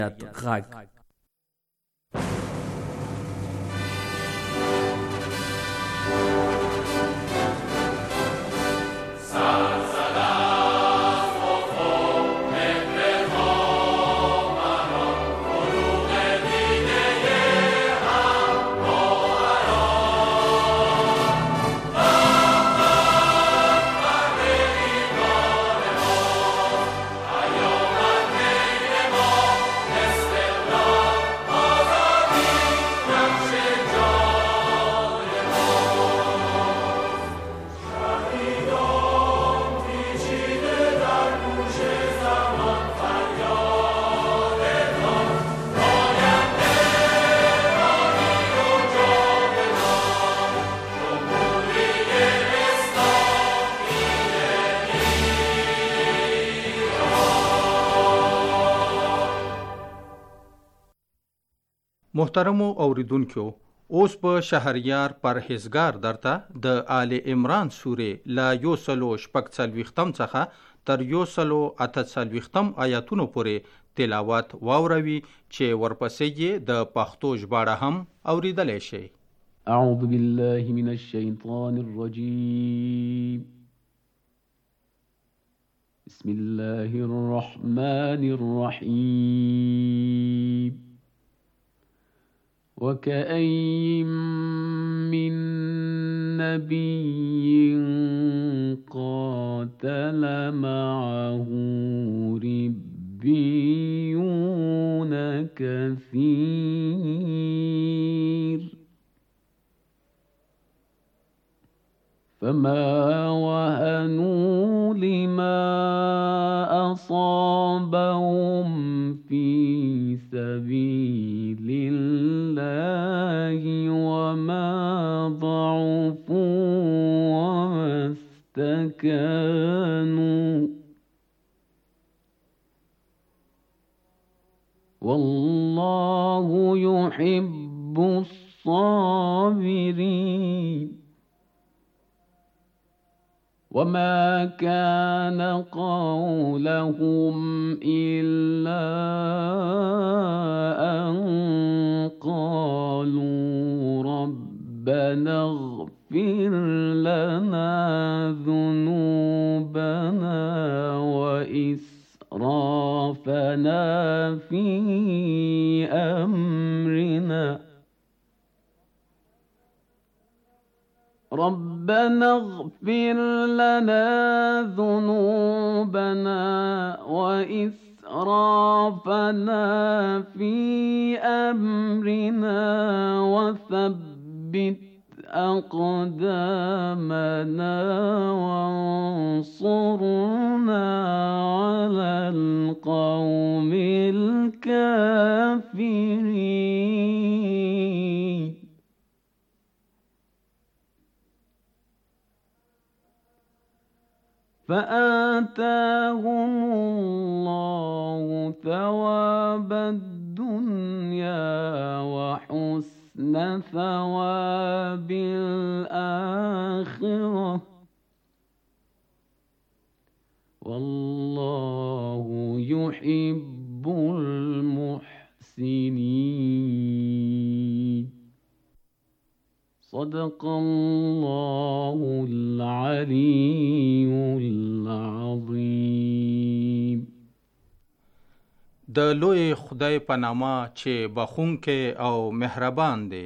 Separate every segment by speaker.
Speaker 1: غږ محترمو اوریدونکو، اوس په شهریار پرهیزګار درته د آل عمران سورې لا 146 څخه تر 148 آیاتونو پورې تلاوت واوروي چې ورپسې یې د پښتو ژباړه هم اوریدلی شئ.
Speaker 2: اعوذ بالله من الشیطان الرجیم. بسم الله الرحمن الرحیم. وكأين من نبي قاتل معه ربيون كثير فما وهنوا لما أصابهم في سبيل الله وما ضعفوا وما استكانوا والله يحب الصابرين. وما كان قولهم إلا أن قالوا ربنا اغفر لنا ذنوبنا وإسرافنا في أمرنا ربنا اغفر لنا ذنوبنا وإسرافنا في أمرنا وثبت أقدامنا وانصرنا على القوم الكافرين. فآتاهم الله ثواب الدنيا وحسن ثواب الآخرة والله يحب المحسنين. صدق الله العلي العظيم.
Speaker 1: د لوی خدای په نامه چې بخښونکی او مهربان دی.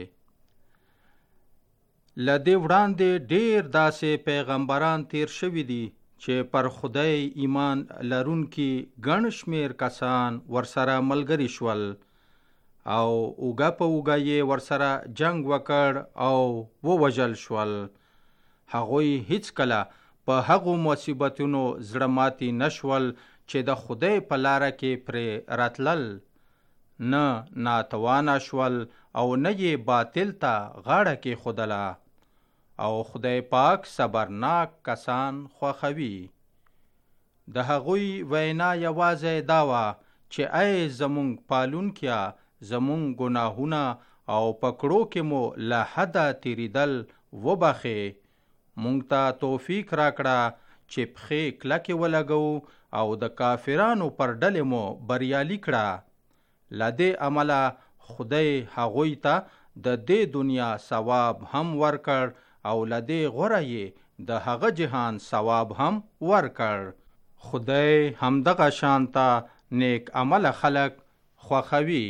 Speaker 1: له دې وړاندې ډېر داسې پیغمبران تیر شوي دي چې پر خدای ایمان لرونکي ګڼ شمېر کسان ورسره ملګري شول او اوږه په اوږه یې ورسره جنگ وکړ او ووژل شول. هغوی هیڅکله په هغو مصیبتونو زړه ماتي نشول چې د خدای په لاره کې پرې راتلل، نه ناتوانه شول او نه یې باطل ته غاړه کېښودله. او خدای پاک صبرناک کسان خوښوي. د هغوی وینا یوازې دا وه چې ای زمونږ پالونکیه، زمونږ ګناهونه او پکړو کې مو له حده تیریدل وبخې، مونږ ته توفیق راکړه چې پښې کلکې ولګو او د کافرانو پر ډلې مو بریالي کړه. لدې عمله خدای هغوی ته د دې دنیا ثواب هم ورکړ او لدې غوره یې د هغه جهان ثواب هم ورکړ. خدای همدغه شانته نیک عمل خلق خوښوي.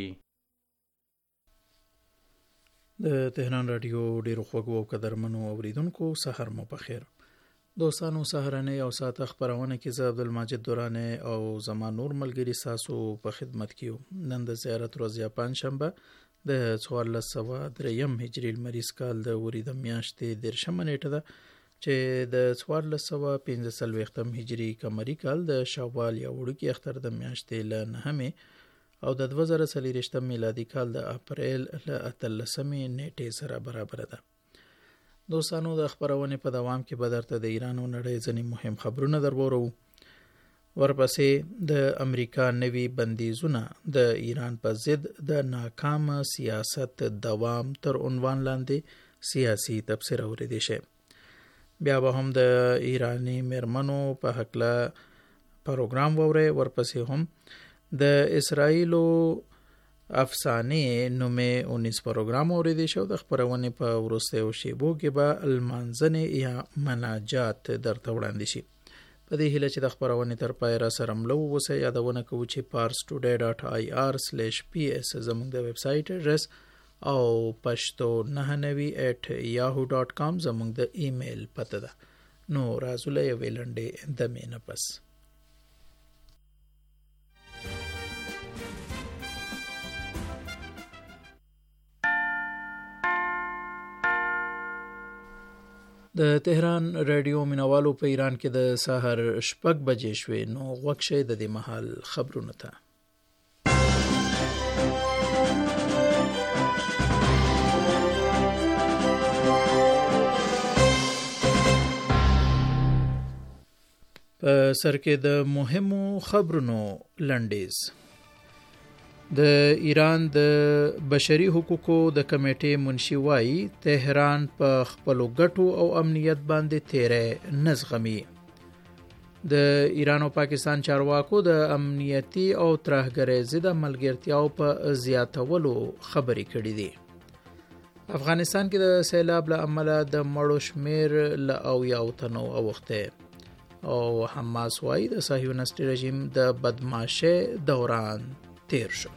Speaker 3: د تهران رادیو ډیرو خوږو او قدرمنو اوریدونکو سحر مو په خیر. دوستانو سحرنه او ساعت خبرونه کې زه عبدالمجید دورانه او زما نور ملګری ساسو په خدمت کیو. نن د زیارت ورځ یا پنځشنبه د 1403 هجری المریز کال د وریده میاشتې 13 نیټه ده چې د 1415 هجری قمری کال د شوال یا وړوکی اختر د میاشتې ل 9 او د 2023 میلادي کال د اپریل ل 13 نیټه سره برابر ده. دوستانو د خبرونه په دوام کې به درته د ایران او نړۍ ځینې مهم خبرونه درورو. ورپسې د امریکا نوي بندیزونه د ایران په ضد د ناکام سیاست دوام تر عنوان لاندې سیاسي تبصره اوریدل شي. بیا به هم د ایرانی مرمنو په حقله پروګرام وره. ورپسې هم د اسرایلو افسانه نومه 19 پروګرام اوریدل شو. د خبرونه په ورسته او شیبو کې به المنځنه یا مناجات درته وړاندې شي. په دې هیله چې د خبرونه تر پای را سره ملو وسه. یادونه کوو چې parstoday.ir/ps زموږ د ویب سټ ایډرس او pashto99@yahoo.com زموږ د ایمیل پته ده. نو رازوله ویلنډې د مینه پس. د تهران رادیو مینوالو په ایران کې د سحر شپږ بجې شوې. نو غوښه د دې محل خبرونه ته. په سر کې د مهمو خبرونو لنډیز. د ایران د بشري حقوقو د کمیټې منشي وایي تهران په خپلو ګټو او امنیت باندې تیرې نزغمي. د ایران او پاکستان چارواکو د امنیتي او ترهګرۍ ضد ملګرتیاو په زیاتولو خبرې کړې دي. افغانستان کې د سیلاب له امله د مړو شمیر له 80 تنو اوخته او حماس وایي د صهیونیست رژیم د بدمعاشۍ دوران تیر شو.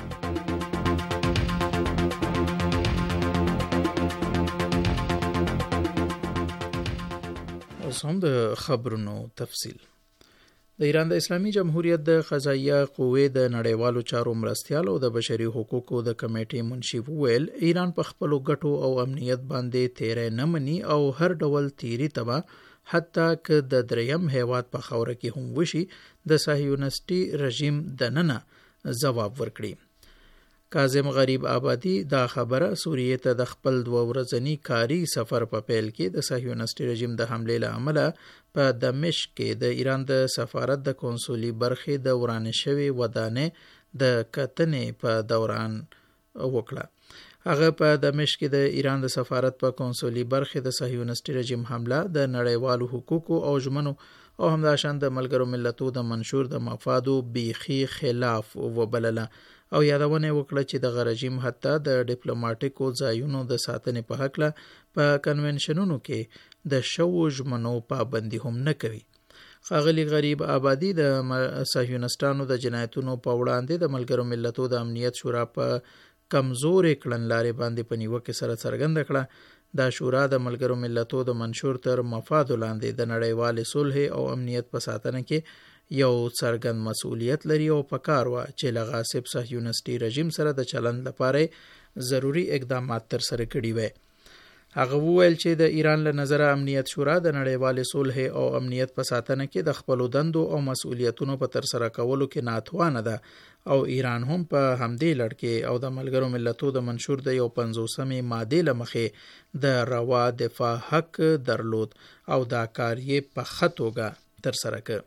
Speaker 3: اوس هم د خبرونو تفصیل. د ایران د اسلامي جمهوریت د قضایه قوې د نړیوالو چارو مرستیال او د بشري حقوقو د کمیټې منشي وویل ایران په خپلو ګټو او امنیت باندې تیرې نه مني او هر ډول تیری تبا حتی که د دریم هیواد په خوره کې هم وشي د صهیونیستي رژیم دننه جواب ورکړي. کاظم غریب آبادی دا خبره سوریه ته د خپل 2 ورځنی کاری سفر په پیل کې د صهیونیستي رژیم د حمله له امله په دمشق کې د ایران د سفارت د کنسولي برخې د ورانه شوی ودانې د کتنې په دوران وکړه. هغه په دمشق کې د ایران د سفارت په کنسولي برخې د صهیونیستي رژیم حمله د نړیوالو حقوقو او ژمنو او همداشان د ملګرو ملتو د منشور د مفادو بیخي خلاف وبلله او یادونه وکړه چې د رژیم حتی د ډیپلوماټیکو ځایونو د ساتنې په حق له په کنونشنونو کې د شو ژمنو پابندي هم نه کوي. ښاغلي غریب آبادی د صهیونیستانو د جنایتونو په وړاندې د ملګرو ملتو د امنیت شورا په کمزورې کړنلارې باندې په نیوکه سره څرګنده کړه. دا شورا د ملګرو ملتو د منشور تر مفاد لاندې د نړیوال صلح او امنیت په ساتنه کې یو څرګند مسؤلیت لري او پکار و چې له غاصب صهیونیستي رژیم سره د چلند لپاره ضروری اقدامات تر سره کړي وي. هغه وویل چې د ایران له نظر امنیت شورا د نړیوال صلح او امنیت په ساتنه کې د خپل دندو او مسؤلیتونو په تر سره کولو کې ناتوانه ده او ایران هم په همدې لړ کې او د ملګرو ملتو د منشور د 50مې ماده لمخې د روا دفاع حق درلود او دا کار یې په خطوګه تر سره کړ.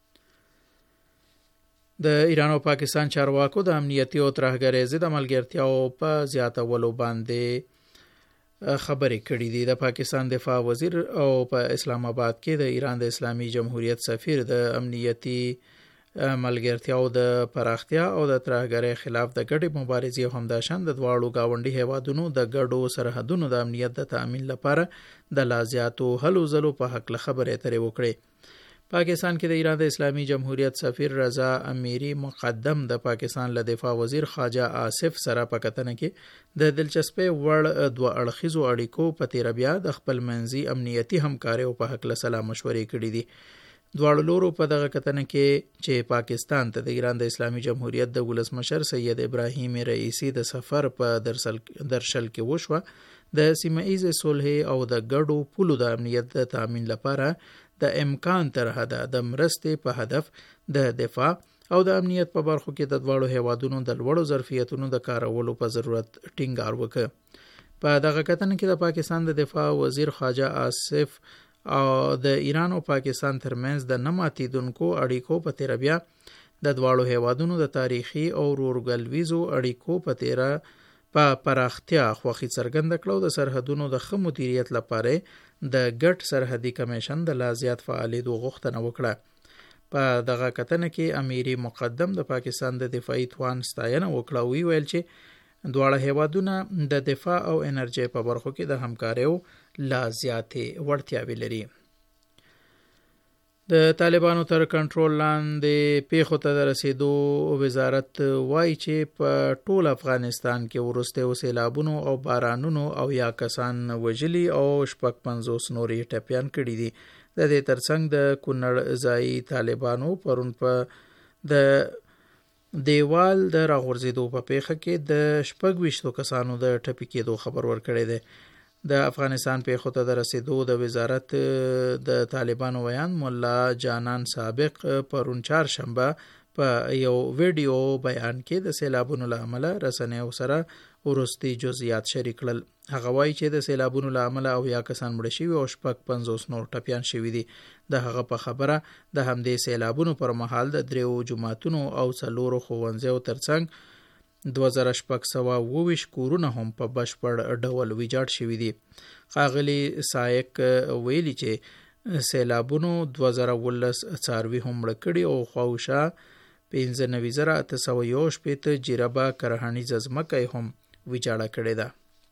Speaker 3: د ایران او پاکستان چارواکو د امنیتي او ترهګرۍ ضد ملګرتیاو په زیاتولو باندې خبرې کړې دي. د پاکستان دفاع وزیر او په اسلام آباد کې د ایران د اسلامي جمهوریت سفیر د امنیتي ملګرتیا او د پراختیا او د ترهګرۍ خلاف د ګډې مبارزې او همداشان د دواړو گاونډي هیوادونو د ګډو سرحدونو د امنیت د تأمین لپاره د لا زیاتو هلو ځلو په حق خبرې اترې وکړې. پاکستان کې د ایران د اسلامي جمهوریت سفیر رضا امیری مقدم د پاکستان له دفاع وزیر خواجه آصف سره په کتنه کې د دلچسپۍ وړ دوه اړخیزو اړیکو په تیر بیا د خپل منځي امنیتي همکارۍ په حق له سلا مشورې کړې دي. دواړو لورو په دغه کتنه کې چې پاکستان ته د ایران د اسلامي جمهوریت د ولسمشر سید ابراهیم رئیسی د سفر په درشل کې وشوه د سیمه ایز صلح او د ګډو پولو د امنیت د تامین لپاره د امکان تر حده د مرستې په هدف د دفاع او د امنیت په برخو کې د دواړو هیوادونو د لوړو ظرفیتونو د کارولو په ضرورت ټینګار وکړ. په دغه کتنه کې د پاکستان د دفاع وزیر خواجه آصف او د ایران او پاکستان ترمنځ د نه ماتیدونکو اړیکو په تیر بیا د دواړو هیوادونو د تاریخي او ورورګلویزو اړیکو په پراختیا خوښي څرګنده کړه او د سرحدونو د ښه مدیریت لپاره د ګډ سرحدي کمیشن د لا زیات فعالیدو غوښتنه وکړه. په دغه کتنه کې امیری مقدم د پاکستان د دفاعي توان ستاینه وکړه او ویل چې دواړه هیوادونه د دفاع او انرژي په برخو کې د همکاریو لا زیاتې وړتیاوې لري. د طالبانو تر کنټرول لاندې پیښو ته د رسیدو وزارت وایي چې په ټول افغانستان کې وروسته سیلابونو او بارانونو او یا کسان وژلي او 55 نورې ټپیان کړي دي. د دې ترڅنګ د کونړ ځایي طالبانو پرون په د دیوال د راغورځېدو په پیښه کې د 26 کسانو د ټپي کېدو خبر ورکړی دی. د افغانستان پیښو ته د رسیدو د وزارت د طالبانو ویان مولا جانان سابق پرون چهارشنبه په یو ویډیو بیان کې د سیلابونو له امله رسنیو سره وروستي جزئیات شریک کړل. هغه وایي چې د سیلابونو له امله او یا کسان مړه شوي او 55 نور ټپیان شوي دي. د هغه په خبره د همدې سیلابونو پر مهال د 3 جوماتونو او 4 ښوونځیو ترڅنګ 2622 کورونه هم په بشپړ ډول ویجاړ شوي دي. ښاغلي سایق ویلي چې سیلابونو 2019 څاروي هم مړه کړي او خواوشا 15818 جربه کرهڼیزه ځمکه هم ویجاړه کړې ده.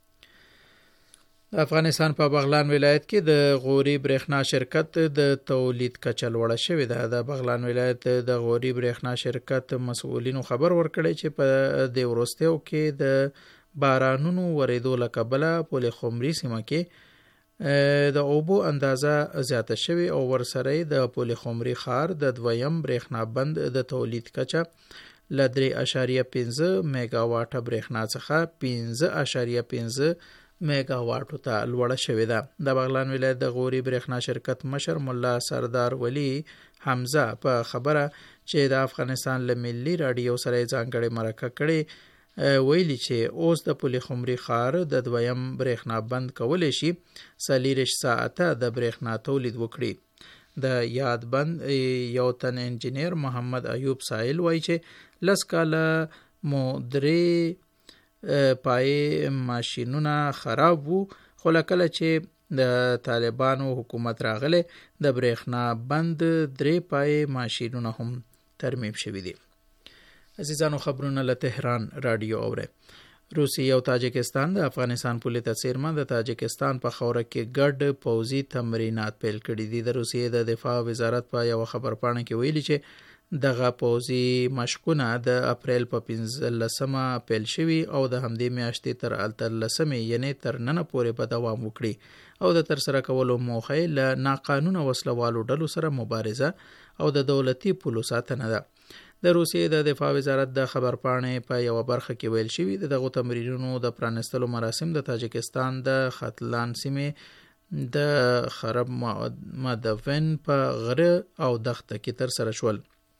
Speaker 3: د افغانستان په بغلان ولایت کې د غوري برېښنا شرکت د تولید کچه لوړه شوې ده. د بغلان ولایت د غوري برېښنا شرکت مسؤلینو خبر ورکړی چې په دې وروستیو کې د بارانونو ورېدو له کبله پل خمري سیمه کې د اوبو اندازه زیاته شوې او ورسره د پل خمري ښار د دویم برېښنا بند د تولید کچه له 3.5 میگا واټه برېښنا څخه 5.5 میگا واټو ته لوړه شوې ده. د بغلان ولایت د غوري برېښنا شرکت مشر مولا سردار ولی حمزه په خبره چې د افغانستان له ملي رادیو سره ځانګړې مرکه کړې ویلي چې اوس د پل خمري ښار د دویم برېښنا بند کولی شي 40 ساعته د برېښنا تولید وکړي. د یاد بند یو تن انجینیر محمد ایوب سائل وایي چې 10 کاله مو 3 پای ماشینونه خراب وو خو لکه چې د طالبانو حکومت راغله د برېښنا بند 3 پای ماشینونه هم ترمیم شوي دي. عزیزانو خبرونه له تهران رادیو اوره. روسیه او تاجکستان د افغانستان په لیته څیرمه د تاجکستان په خوره کې ګډ پوځي تمرینات پیل کړي دي. د روسیې د دفاع وزارت په یو خبرپاڼه کې ویلي چې دغه پوځي مشقونه د اپریل په 15 پیل شوي او د همدې میاشتې تر 13 یعنی تر نن پورې په دوام وکړي او د ترسره کولو موخه له ناقانونه وسلوالو ډلو سره مبارزه او د دولتي پولو ساتنه ده. د روسیې د دفاع وزارت د خبرپاڼې په یو برخه کې ویل شوي دغه تمرینونو د پرانستلو مراسم د تاجکستان د ختلان سیمې د خرب مدفن په غره او دښته کې ترسره شول.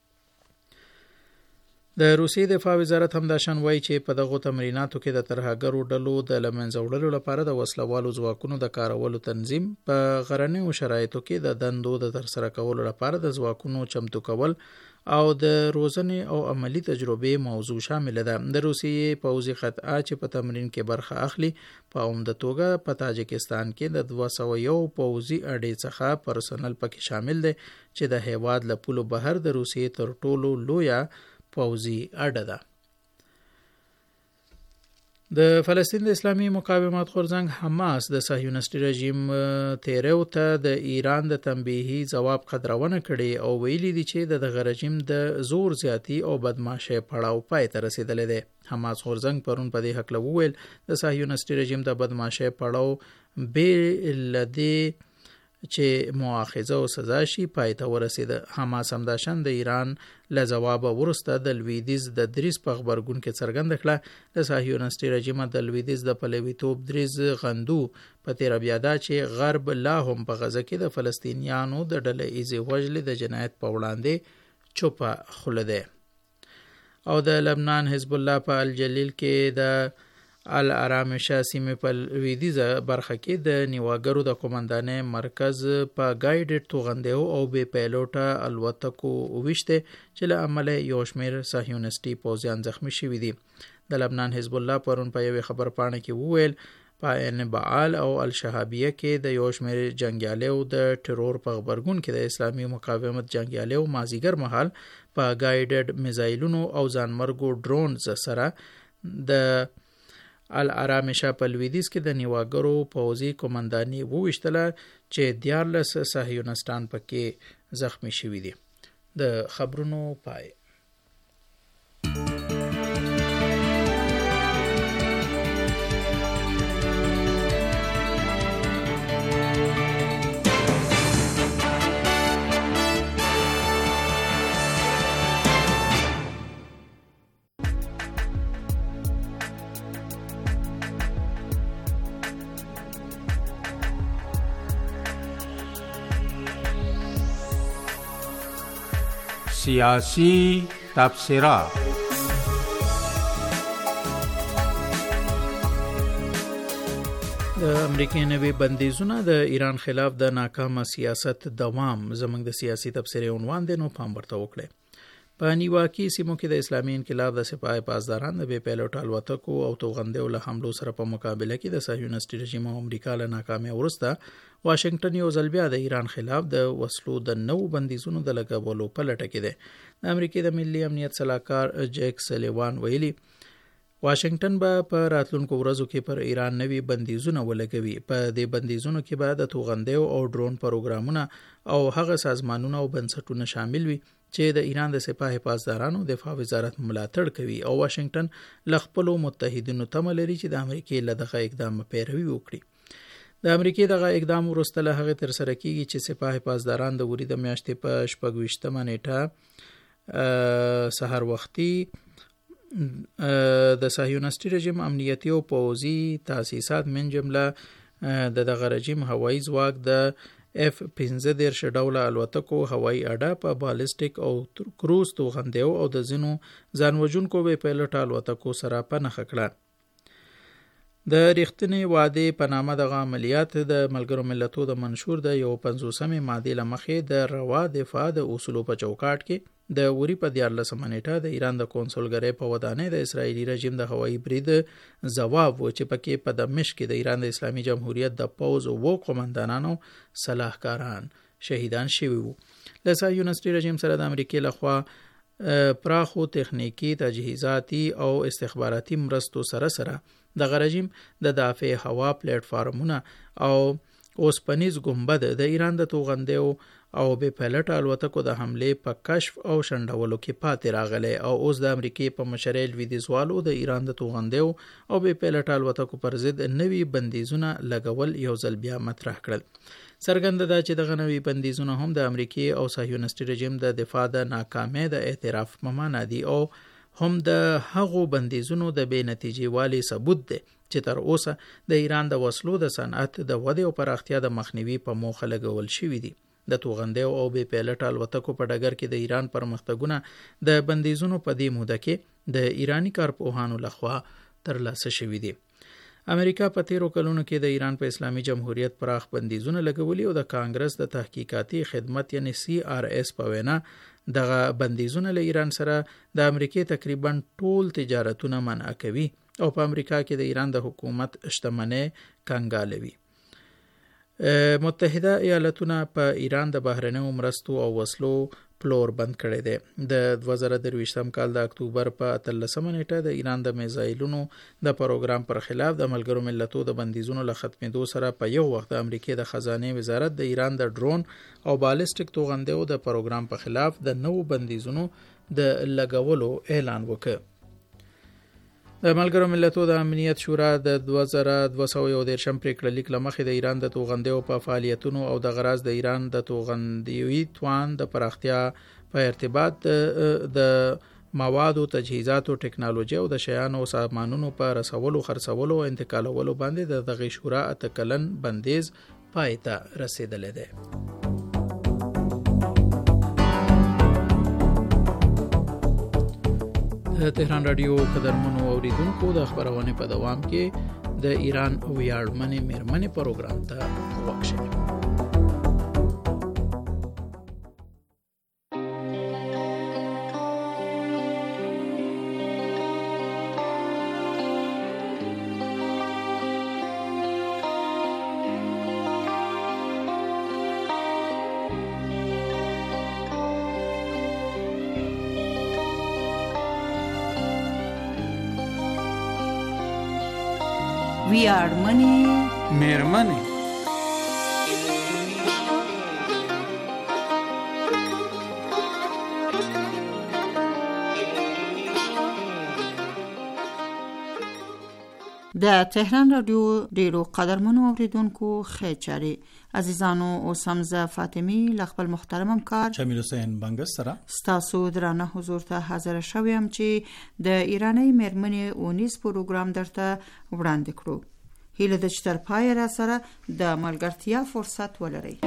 Speaker 3: د روسیې دفاع وزارت هم دا شان وایي چې په دغه تمریناتو کې د ترهګرو ډلو د لمنځه وړلو لپاره د وسلوالو ځواکونو د کارولو تنظیم، په غرنیو شرایطو کې د دندو د ترسره کولو لپاره د ځواکونو چمتو کول او د روزنې او عملی تجربې موضوع شامل ده. د روسیې پوځي قطعه چې په تمرین کې برخه اخلي په عمده توګه په تاجکستان کې د 201 پوځي اډې څخه پرسنل پکې شامل دی چې د هیواد له پولو بهر د روسیې تر ټولو لویه پوځي اډه ده. د فلسطین د اسلامي مقاومت غورځنګ حماس د صهیونیستي رژیم تیرو ته د ایران د تنبیهي ځواب قدرونه کړي او ویلي دي چې دغه رژیم د زور زیاتی او بدمعشۍ پړاو پای ته رسیدلی دی. حماس غورځنګ پرون په دې هکله وویل د صهیونیستي رژیم د بدمعشۍ پړاو بې له دې چې مؤاخذه او سزا شي پای ته ورسېده. حماس همداشان د ایران له ځوابه وروسته د لویدیځ د دریځ په غبرګون کې څرګنده کړه د صهیونیستي رژیم د لویدیځ د پلویتوب دریځ غندو په تیره بیا دا چې غرب لا هم په غزه کې د فلسطینیانو د ډله ایزې وژلې د جنایت په وړاندې چوپه خوله ده. او د لبنان حزب الله په الجلیل کې د الارامشه سیمې په لویدیځه برخه کې د نیواګرو د قومندانۍ مرکز په ګایډډ توغندیو او بې پیلوټه الوتکو وویشته چې له امله یو شمېر صهیونیستي پوځیان زخمی شوي دي. د لبنان حزب الله پرون په یوې خبرپاڼه کې وویل په عین بعال او الشهابیه کې د یو شمېر جنګیالیو د ټرور په غبرګون کې د اسلامي مقاومت جنګیالیو مازیګر مهال په ګایډډ میزایلونو او ځانمرګو ډرونز سره د الارامشه په لویدیځ کې د نیواګرو پوځي قومنداني وویشتله چې 14 صهیونیستان پکې زخمی شوي دي. د خبرونو پای.
Speaker 1: سیاسی تبصره. د
Speaker 3: امریکای نوي بندیزونه د ایران خلاف د ناکامه سیاست دوام زموږ د سیاسي تبصرې عنوان دی، نو پام ورته وکړئ. په نیواکي سیمو کې د اسلامي انقلاب د سپاه پاسداران د بې پیلوټ الوتکو او توغندیو له حملو سره په مقابله کې د صهیونیستي رژیم او امریکا له ناکامۍ وروسته واشنگټن یو ځل بیا د ایران خلاف د وسلو د نوو بندیزونو د لګولو په لټه کې دی. د امریکای د ملي امنیت سلاکار جیک سلیوان ویلي واشنگټن به په راتلونکو ورځو کې پر ایران نوي بندیزونه ولګوي. په دې بندیزونو کې به د توغندیو او ډرون پروګرامونه او هغه سازمانونه او بنسټونه شامل وي چې د ایران د سپاه پاسدارانو دفاع وزارت ملاتړ کوي او واشنگټن له خپلو متحدینو تمه لري چې د امریکای له دغه اقدام پیروي وکړي. د امریکای دغه اقدام وروسته له هغه ترسره کیږي چې سپاه پاسداران د وري د میاشتې په 26 نیټه سحر وختي د صهیونیستي رژیم امنیتي او پوځي تاسیسات من جمله د دغه رژیم هوایي ځواک د F-15 ډوله الوتکو هوایي اډه په بالستیک او کروز توغندیو او د ځینو ځانوژونکو بې پیلوټ الوتکو سره په نښه کړه. د ریښتینې وعدې په نامه دغه عملیات د ملګرو ملتونو د منشور د 50مې مادې له مخې د روا دفاع د اصولو په چوکاټ کې د وري په 14 نیټه د ایران د کونسولګرۍ په ودانۍ د اسرایلی رژیم د هوایي برید ځواب و چې پکې په دمشق کې د ایران د اسلامي جمهوریت د پوځ او قومندانانو صلاحکاران شهیدان شوي وو. له صهیونیستي رژیم سره د امریکای لخوا پراخو تخنیکی تجهیزاتي او استخباراتي مرستو سره دغه رژیم د دافع هوا پلیټ فارمونه او اوسپنیز ګمبد د ایران د توغندیو او بې پیلوټ الوتکو د حمله په کشف او شنډولو کې پاتې راغلی او اوس د امریکای په مشرۍ لویدیځوالو د ایران د توغندیو او بې پیلوټ الوتکو پر ضد نوي بندیزونه لګول یو ځل بیا مطرح کړل. څرګنده ده چې دغه نوي بندیزونه هم د امریکای او صهیونیستي رژیم د دفاع د ناکامۍ د اعتراف په معنا دي او هم د هغو بندیزونو د بې نتیجې والي ثبوت دی چې تر اوسه د ایران د وسلو د صنعت د ودې او پراختیا د مخنیوي په موخه لګول شوي دي. د توغندیو او بې پیلوټ الوتکو په ډګر کې د ایران پرمختګونه د بندیزونو په دې موده کې د ایرانی کارپوهانو لخوا ترلاسه شوي دي. امریکا په تیرو کلونو کې د ایران په اسلامي جمهوریت پراخ بندیزونه لګولي او د کانګرس د تحقیقاتي خدمت یعنی CRS په وینا دغه بندیزونه له ایران سره د امریکای تقریبا ټول تجارتونه منع کوي او په امریکا کې د ایران د حکومت شتمنۍ کنګالوي. متحده ایالاتونه په ایران د بهرنیو مرستو او وسلو پلور بند کړی دی. د 2023 کال د اکتوبر په 13 نیټه د ایران د میزایلونو د پروګرام پر خلاف د ملګرو ملتونو د بندیزونو له ختمېدو سره په یو وخت د امریکای د خزانه وزارت د ایران د ډرون او بالستیک توغندیو د پروګرام په خلاف د نوو بندیزونو د لګولو اعلان وکړ. د ملګرو ملتونو د امنیت شورا د 2213 پریکړه لیک لمخې د ایران د توغندیو په فعالیتونو او د غراض د ایران د توغندیوي توان د پراختیا په ارتباط د موادو، تجهیزاتو، ټکنالوژي او د شیانو او سامانونو په رسولو، خرڅولو او انتقالولو باندې د دغه شورا 8 کلن بندیز پای ته رسیدلی دی. تهران رادیو قدرمنو اوریدونکو د خبرونه په دوام کې د ایران ویاړمنې میرمنې پروګرام ته غوږ شئ.
Speaker 4: ویاړمنې میرمنې.
Speaker 5: د تهران رادیو ډیرو قدرمنو اوریدونکو خیچاري عزیزانو، اوس هم زه فاطمی له خپل محترم همکار
Speaker 6: شمیل حسین بنګس سره
Speaker 5: ستاسو درانه حضور ته حاضر شوم چې د ایرانی میرمنې اونیز پروګرام درته وړاندې کړو. هیله ده چې تر پایه را سره د ملګرتیا فرصت ولرئ.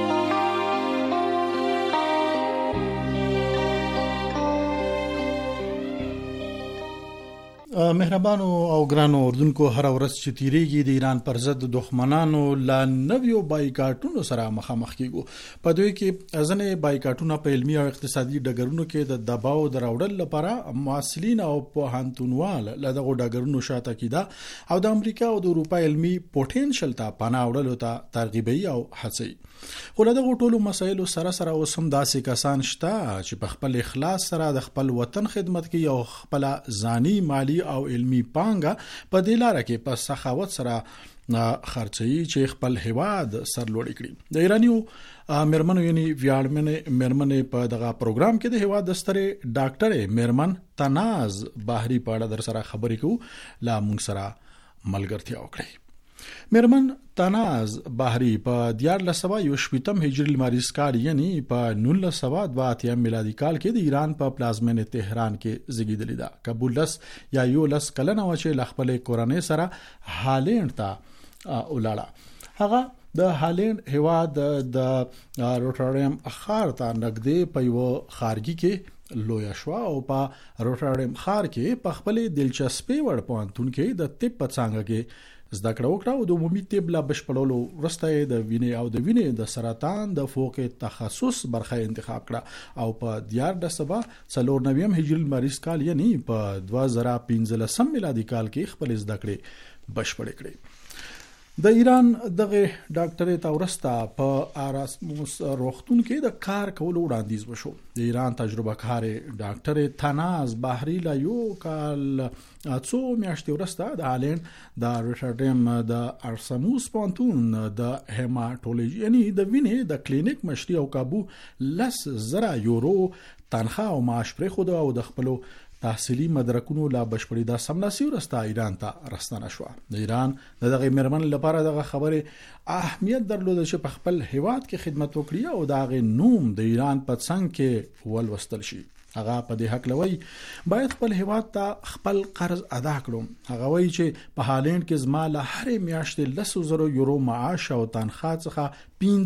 Speaker 6: مهربانو او ګرانو اردوونکو، هر ورځ چې تیریږي د ایران پر ضد دښمنانو لا نویو بایکاټونو سره مخامخ کیږو. په دوی کې ځنې بایکاټونه په علمي او اقتصادي ډګرونو کې د دباو دراوړل لپاره مسؤلین او پوهنتونوال له دغه ډګرونو شاته کیده او د امریکا او د اروپا علمي پوتنشل ته پناه وړلو ته ترغیبي او هڅوي. خو له دغه ټولو مسایلو سره سره اوس هم داسې کسان شته چې په خپل اخلاص سره د خپل وطن خدمت کوي او خپل ځاني، مالی او علمي پانګه په دې لاره کې په سخاوت سره خرڅوي چې خپل هیواد سرلوړی کړي. د ایرانیو میرمنو یعنی ویاړمنې میرمنې په دغه پروګرام کې د هیواد د سترې ډاکټر میرمن تناز بهری په اړه در سره خبرې کوو. لا موږ سره ملګرتیا وکړئ. میرمن تناز بهری په 1420 هجری لمریز کال یعنی په 1982 میلادي کال کې د ایران په پلازمینه تهران کې زیږیدلې ده. کابولس یا یولس کلنه و چې خپل کورنۍ سره هالند ته ولاړه. هغه د هالند هیواد د روټرډم ښار ته نږدې په یو خارګي کې لویا شو او په روټرډم ښار کې په خپل دلچسپي وړ پوهنتون کې د طب په څانګه کې زده کړه وکړه او د عمومي طب لا بشپړولو وروسته د وینې د سرطان د فوق تخصص برخه انتخاب کړه او په 1494 هجری لمریز کال یعنی په 2015 میلادي کال کې خپل زده کړې بشپړې کړې. د ایران دغه ډاکټر ته ورسته په اراسموس روغتون کې د کار کولو وړاندیز وشو. د ایران تجربه کار ډاکټر تناز بهری لا یو کال څو میاشتې ورسته د هالند د روټرډم د اراسموس پوهنتون د هیماتولوژي یعنی د وینې د کلینیک مشري او کابو 10,000 یورو تنخواه او معاش پرې خو او د خپل تحصیلي مدرکونو لا بشپړی دا سمناسي ورسته ایران ته راستنه شو. د ایران دغه میرمن لپاره دغه خبره اهمیت درلود چې په خپل هیواد کې خدمت وکړي او دغه نوم د ایران په څنګ کې ولوستل شي. هغه په دې حق لوي باید خپل هیواد ته خپل قرض ادا کړو. هغه وایي چې په هالند کې زما له هرې میاشتې 100,000 یورو معاش او تنخواه څخه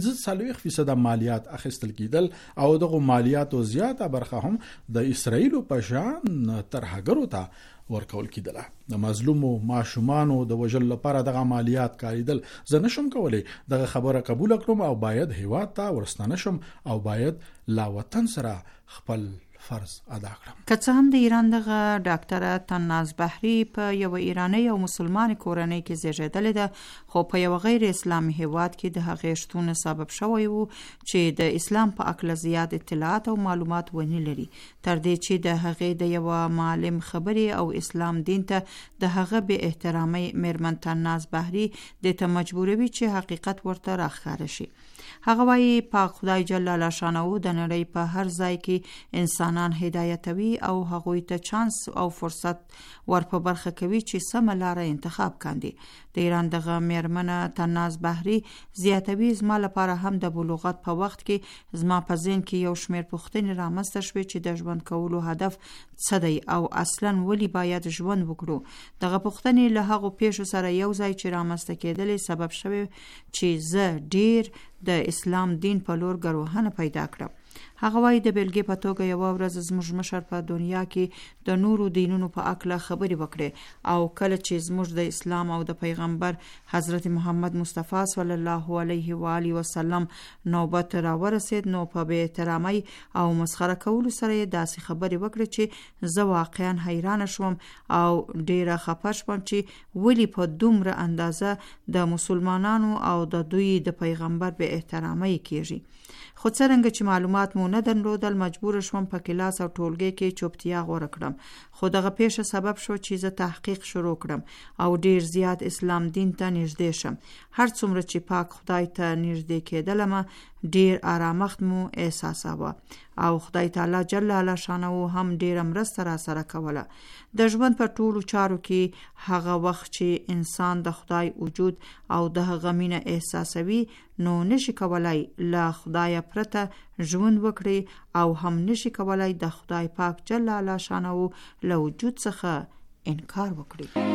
Speaker 6: 45% مالیات اخیستل کیدل او دغه مالیاتو زیاته برخه هم د اسرائیل په شان ترهګرو ته ورکول کیدله. د مظلومو ماشومانو د وژل لپاره دغه مالیات کاریدل زه نشم کولای دغه خبره قبول کړم او باید هیواد ته ورستانه شم او باید لا وطن سره خپل فرض ادا کړم.
Speaker 5: که څه هم د ایران دغه ډاکټره تناز بحری په یو ایرانی او مسلمان کورنۍ کې زیږیدلې ده خو په یو غیر اسلامي هیواد کې د هغې شتون سبب شوی وو چې د اسلام په اړه زیات اطلاعات او معلومات ونه لري تر دې چې د هغې د یو معلم خبرې او اسلام دین ته د هغه به احترامي میرمن تناز بحری د ته مجبوروي چې حقیقت ورته راښکاره شي. هغه وایي پاک خدای جل شانه د نړۍ په هر ځای کې انسانان هدایتوي او هغوی ته چانس او فرصت ور په برخه کوي چې سمه لاره انتخاب کاندي. د ایران دغه میرمنه تناز بحری زیاتوي زما لپاره هم د بلوغت په وخت کې زما په ذهن کې یو شمېر پوښتنې رامنځته شوې چې د ژوند کولو هدف څه دی او اصلا ولې باید ژوند وکړو. دغه پوښتنې له هغو پیښو سره یو ځای چې رامنځته کېدلې سبب شوی چې زه ډیر د اسلام دین په لور ګروهنه پیدا کړم. هغه وایي د بیلګې په توګه یو ورځ زموږ مشر په دنیا کې د نورو دینونو په اړه خبرې وکړې او کله چې زموږ د اسلام او د پیغمبر حضرت محمد مصطفی صلی الله علیه و آله وسلم نوبت را ورسید نو په بې احترامۍ او مسخره کولو سره داسې خبرې وکړې چې زه واقعا حیران شوم او ډیره خفه شوم چې ولی په دومره اندازه د مسلمانانو او د دوی د پیغمبر به احترامۍ کیږي. خو څرنګه چې معلومات مو نه درلودل مجبور شوم په کلاس او ټولګي کې چوپتیا غوره کړم. خو دغه پیښه سبب شو چې زه تحقیق شروع کړم او ډیر زیات اسلام دین ته نږدې شم. هر څومره چې پاک خدای ته نږدې کېدلم ډیر آرامښت مو احساساوه او خدای تعالی جل شانه هم ډیر مرسته را سره کوله. د ژوند په ټولو چارو کې هغه وخت چې انسان د خدای وجود او د هغه مینه احساسوي نو نشي کولای له خدای پرته ژوند وکړي او هم نشي کولای د خدای پاک جل شانه له وجود څخه انکار وکړي.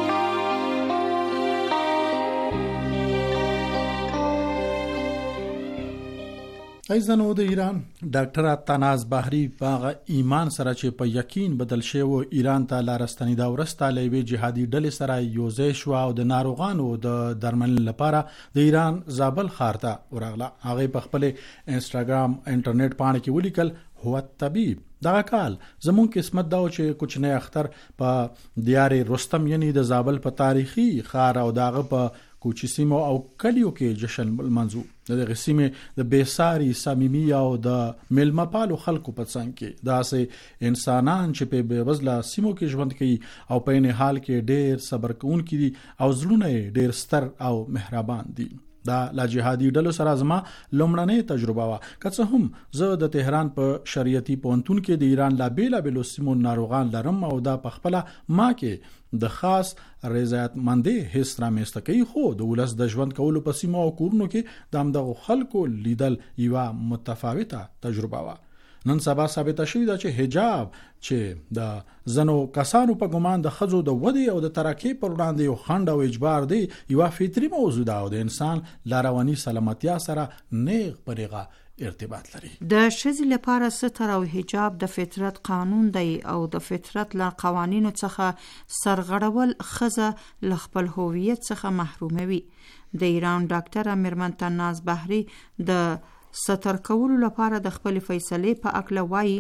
Speaker 6: ایزنو د ایران ډاکټره تناز بحری په ایمان سره چې په یقین بدل شوی او ایران ته لارستنی دا ورسته لوي جهادي ډلې سره یوځای شو او د ناروغانو د درملنې لپاره د ایران زابل ښار ته ورغله. هغه په خپل انستګرام انټرنیټ باندې کې ولیکل هو طبيب. دغه کال زمون قسمت دا چې کوچنی اختر په دیار رستم یعنی د زابل په تاریخي ښار او دغه په کوچی سیمو او کلیو کې جشن منځو دغه سیمه د بیساری صمیمی او د ملمپالو خلکو په څنګ کې داسې انسانان چې په بېوزله سیمو کې ژوند کوي او په نه حال کې ډېر صبر کوونکي دي او زړونه ډېر ستر او مهربان دي. دا لا جهادي ډلو سره زما لومړنۍ تجربه وا که څه هم زه د تهران په شریعتي پونتون کې د ایران لا بیلابلو سیمو ناروغان لرم او دا په خپل ما کې د خاص رضایت مندي حس را مېسته کوي. خو د ولس د ژوند کولو په سیمو او کورونو کې د همدغه خلکو لیدل یو متفاوته تجربه وا. نن سبا ثابت شوی دا چې حجاب چې د زنو کسانو په ګمان د خزو د ودی او د ترقی پر وړاندې یو خنډ او اجبار دی یو فطری موضوع ده او د انسان لاروانی سلامتیا سره نیغ پرېغه ارتباط لري.
Speaker 5: د ښځې لپاره ستر او حجاب د فطرت قانون دی او د فطرت له قوانینو څخه سرغړول ښځه له خپل هویت څخه محروموي. د ایران ډاکټره میرمن تناز بحری د ستر کولو لپاره د خپل فیصله په اړه وایي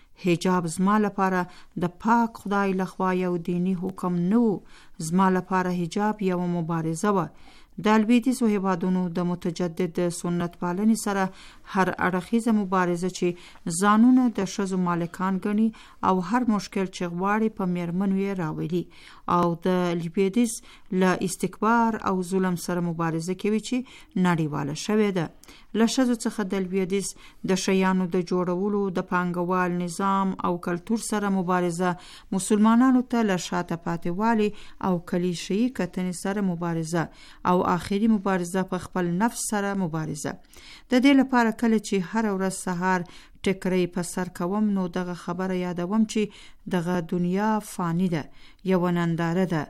Speaker 5: حجاب زما لپاره د پاک خدای لخوا یو دینی حکم نه و. زما لپاره حجاب یو مبارزه و. د لویدیځو هیوادونو د متجدد سنت پالنې سره هر اړخیزه مبارزه چې ځانونه د ښځو مالکان ګڼي او هر مشکل چې غواړي په میرمنو یې راولي او د لویدیځ له استکبار او ظلم سره مبارزه کوي چې نړیواله شوې ده. له ښځو څخه د لویدیځ د شیانو د جوړولو د پانګوال نظام او کلتور سره مبارزه، مسلمانانو ته له شاته پاتېوالي او کلیشه‌ایي کتنې سره مبارزه او آخري مبارزه په خپل نفس سره مبارزه. د دې لپاره کله چې هر ورځ سهار ټکرې په سر کوم نو دغه خبره یادوم چې دغه دنیا فانی ده، یو ننداره ده،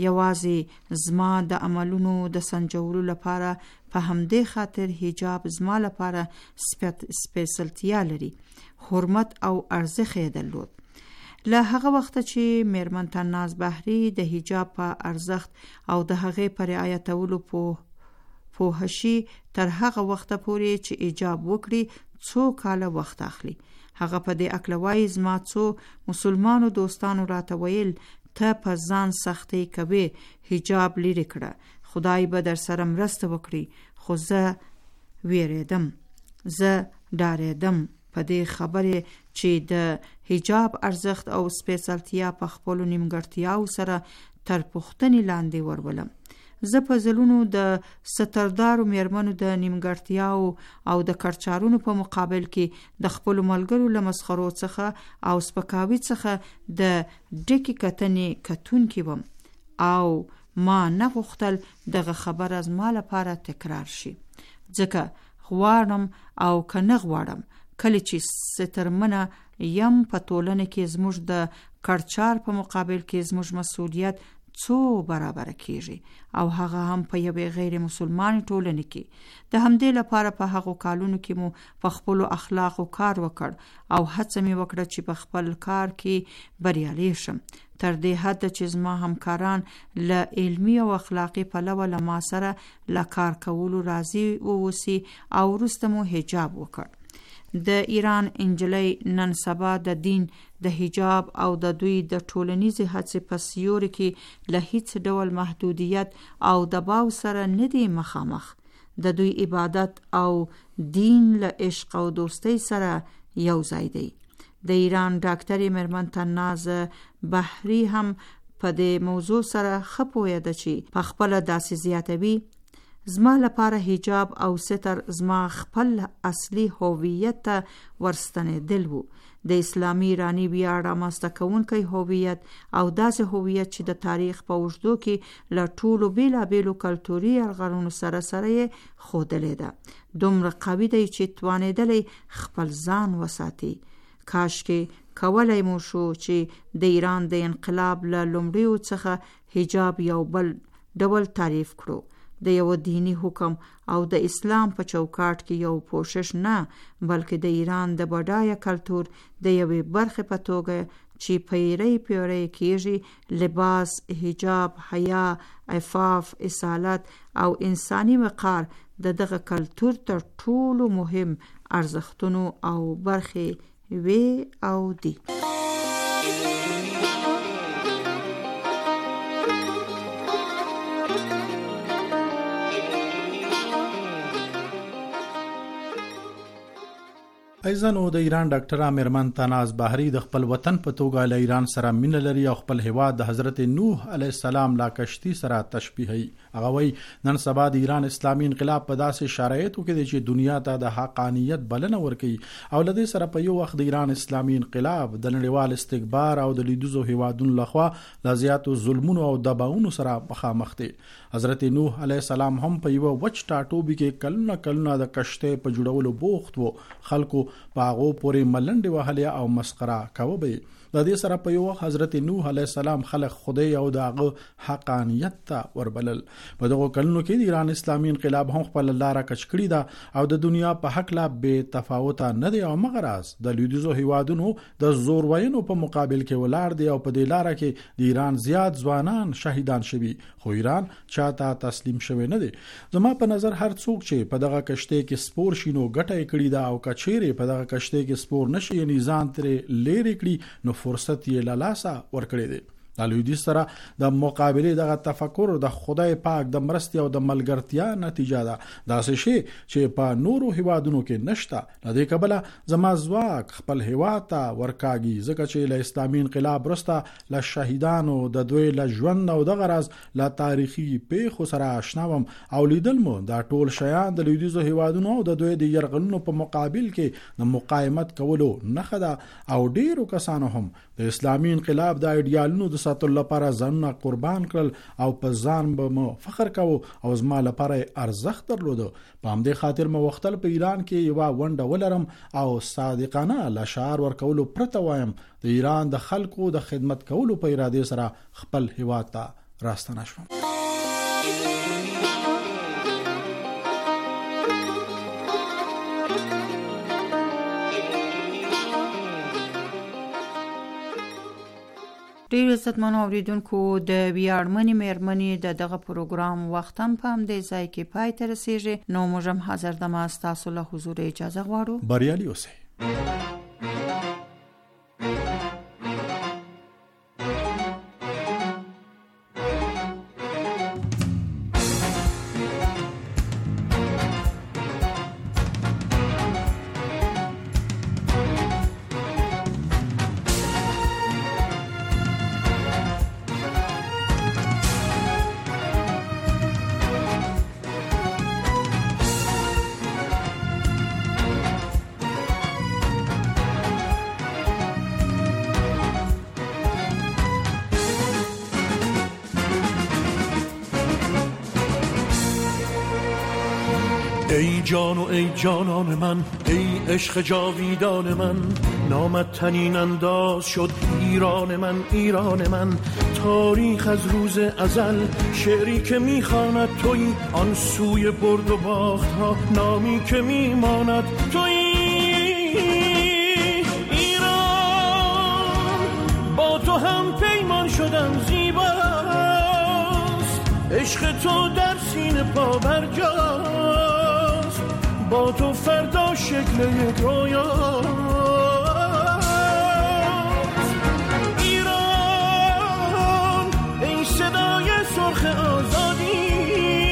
Speaker 5: یوازې زما د عملونو د سنجولو لپاره. په همدې خاطر حجاب زما لپاره سپیڅلتیا لري، حرمت او ارزښت یې درلود. له هغه وخت چې میرمن تناز بحری د حجاب په ارزښت او د هغې پر رعایتولو پوه شي، تر هغه وخت پورې چې حجاب وکړي څو کاله وخت اخلي. هغه په دې اکلوای زما څو مسلمانو دوستانو راته ویل ته په ځان سختي کوي، حجاب لري کړه، خدای به در سره مرسته وکړي. خو زه ویریدم، زه ډارېدم په دې خبره چې د حجاب ارزښت او سپیڅلتیا په خپل نیمګړتیاو سره تر پوښتنې لاندې ورولم. زه په ځلونو د ستردارو میرمنو د نیمګړتیاو او د کړچارونو په مقابل کې د خپل ملګرو له مسخرو څخه او سپکاوي څخه د ډکې کتنې کتونکې وم او ما نه غوښتل دغه خبر از ما لپاره تکرار شي، ځکه غواړم او که نه غواړم کله چې سترمنه یم په ټولنه کې زموږ د کړچار په مقابل کې زموږ مسؤلیت څو برابر کیږي، او هغه هم په یوې غیر مسلمان ټولنه کې. د همدې لپاره په هغو کالونو کې مو په خپل اخلاقو کار وکړ او هڅه مې وکړه چې په خپل کار کې بریالي شم، تر دې حد چې زما همکاران له علمي او اخلاقي پلوه له ما سره له کار کولو راضي واوسي او وروسته مو حجاب وکړ. د ایران انجلۍ نن سبا د دین د حجاب او د دوی د ټولنیزې هڅې په سیوري کې له هیڅ ډول محدودیت او دباو سره نه دی مخامخ. د دوی عبادت او دین له عشق او دوستۍ سره یو ځای دی. د ایران ډاکټرې میرمن تناز بحری هم په دې موضوع سره ښه پوهېده چې په خپله داسې زیاتوي. زما لپاره حجاب او ستر زما خپل اصلي هویت ته ورستنېدل وو، د اسلامي ایرانی ویاړ رامنځته کوونکی هویت او داسې هویت چې د تاریخ په اوږدو کې له ټولو بیلابیلو کلتوري یرغلونو سره یې ښودلې ده. دومره قوي دی چې توانېدلی خپل ځان وساتي. کاشکې کولی مو شو چې د ایران د انقلاب له لومړیو څخه حجاب یو بل ډول تعریف کړو، د یو دینی حکم او د اسلام په چوکاټ کې یو پوشش نه، بلکې د ایران د بډایه کلتور د یوې برخې په توګه چې پیری کېږي. لباس، حجاب، حیا، عفاف، اصالت او انساني وقار د دغه کلتور تر ټولو مهم ارزښتونو او برخې وی او دی.
Speaker 6: ایزنو د ایران ډاکټره میرمن تناز بحری د خپل وطن په توګه له ایران سره مینه لري او خپل هیواد د حضرت نوح علیه السلام لا کشتی سره تشبیهي. هغه وایي نن سبا د ایران اسلامي انقلاب په داسې شرایطو کې دی چې دنیا ته د حقانیت بلنه ورکوي او له دې سره په یو وخت د ایران اسلامي انقلاب د نړیوال استکبار او د لیدوزو هیوادونو لخوا لا زیاتو ظلمونو او دباونو سره مخامخ دي. حضرت نوح علیه السلام هم په یو وچ ټاټوبي کې کلونه د کشته په جوړولو بوخت وو، خلکو باغو پورې ملنډې وهلې او مسخره کوي. د دې سره په یو حضرت نوح علیه السلام خلق خدای او دغه حقانیت ته وربلل. په دغه کلونو کې د ایران اسلامي انقلاب هم خپل لاره کچ کړی ده او د دنیا په حق لا به تفاوت نه دی او مغرض د لیدوزو هیوادونو د زور وینو په مقابل کې ولاړ دی او په دې لاره کې د ایران زیات ځوانان شهیدان شوي، خو ایران چاته تسلیم شوی نه دی. زما په نظر هر څوک چې په دغه کشته کې سپور شینو ګټه کړی دا او کچېره په دغه کشته کې سپور نشي یعنی ځان ترې لری کړی نو فرصت یې لاسه ورکړی دی. د لویدیځ سره د مقابله دغه تفکر د خدای پاک د مرستي او د ملګرتیا نتیجه ده. دا څه شی چې په نورو هیوادونو کې نشته. د دې کبله زما ځواک خپل هیواد ته ورکاږي ځکه چې له اسلامي انقلاب وروسته له شهیدانو د دوی له ژوند او د غرض له تاریخي پیښو سره آشنا وم او لیدل مو دا ټول شیان د لویدیځو هیوادونو او د دوی د یرغلونو په مقابل کې د مقاومت کولو نه خدا او ډیرو کسانو هم د اسلامي انقلاب د ایډیالونو د ساتلو لپاره ځانونه قربان کړل او په ځان به مو فخر کوو او زما لپاره ارزښت درلود. په همدې خاطر مو وختل په ایران کې یو ونډه ولرم او صادقانه لشعار ورکولو پرته وایم د ایران د خلکو د خدمت کولو په اراده سره خپل هیواد ته راستنه شوم.
Speaker 5: ډیر عزتمنو اوریدونکو د ویاړمنې مېرمنې د دغه پروګرام وخت هم په همدې ځای کې پای ته رسیږي. نو موږ هم حاضر دمه ستاسو له حضور اجازه غواړو.
Speaker 6: بریالي اوسئ.
Speaker 4: ای جان و ای جانان من، ای عشق جاویدان من، نامت تنین انداز شد ایران من، ایران من. تاریخ از روز ازل شعری که میخواند تویی، آن سوی برد و باخت ها نامی که میماند تویی. ایران با تو هم پیمان شدم زیباست، عشق تو در سینه پا برجاست، با تو فردا شکل یک رویاست. ایران ای صدای سرخ آزادی،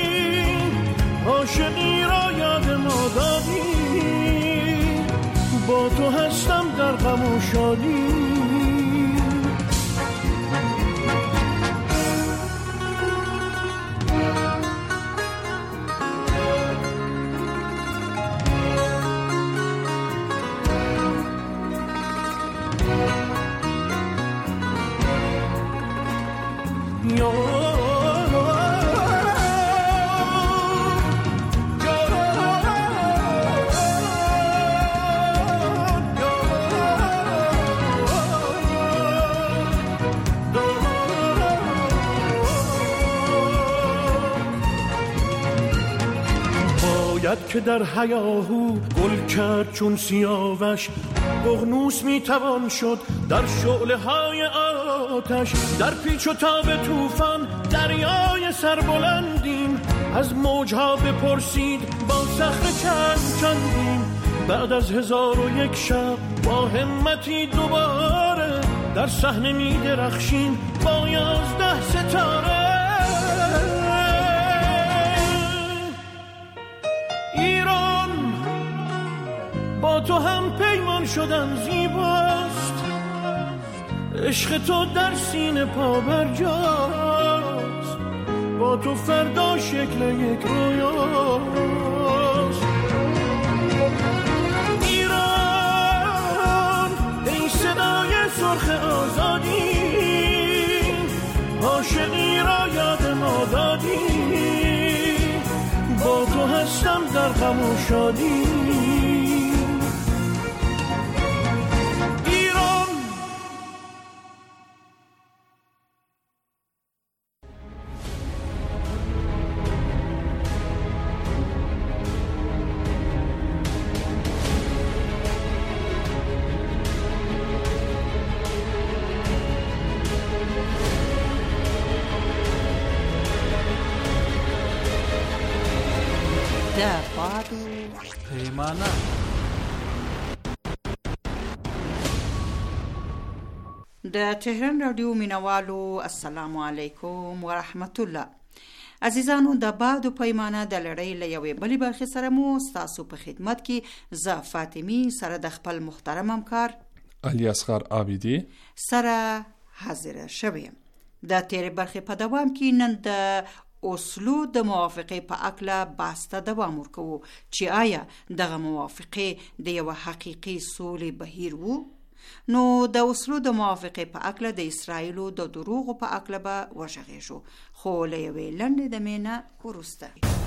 Speaker 4: عاشقی را یاد ما دادی، با تو هستم در غم و شادی. که در هیاهو گل کرد چون سیاوش، ققنوس میتوان شد در شعله های آتش. در پیچ و تاب طوفان دریای سربلندیم، از موجها بپرسید با صخره چندیم. بعد از 1001 شب با همتی دوباره، در صحنه میدرخشیم با 11 ستاره. ایران با تو هم پیمان شدم زیباست، عشق تو در سینه پا برجاست، با تو فردا شکل یک رویاست. ایران ای صدای سرخ آزادی، عاشقی را یاد ما دادی، با تو هستم در غم و شادی. ایران
Speaker 1: پیمانه.
Speaker 5: د تهران رادیو مینوالو السلام علیکم و رحمت الله. عزیزانو، د باد پیمانه د لړۍ له یوې بلې برخې سره مو ستاسو په خدمت کې زه فاطمی سره د خپل محترم همکار
Speaker 7: علی اصغر عابدی
Speaker 5: سره حاضر شویم. د تیرې برخې په دوام کې نن د اوسلو د موافقې په اکله بحث ته دوام ورکوو چې آیا دغه موافقې د یو حقیقي سولې بهیر وو نو د اوسلو د موافقې په اکله د اسرایلو د دروغو په اکله به وژغېږو، خو له یوې لنډې دمې نه وروسته.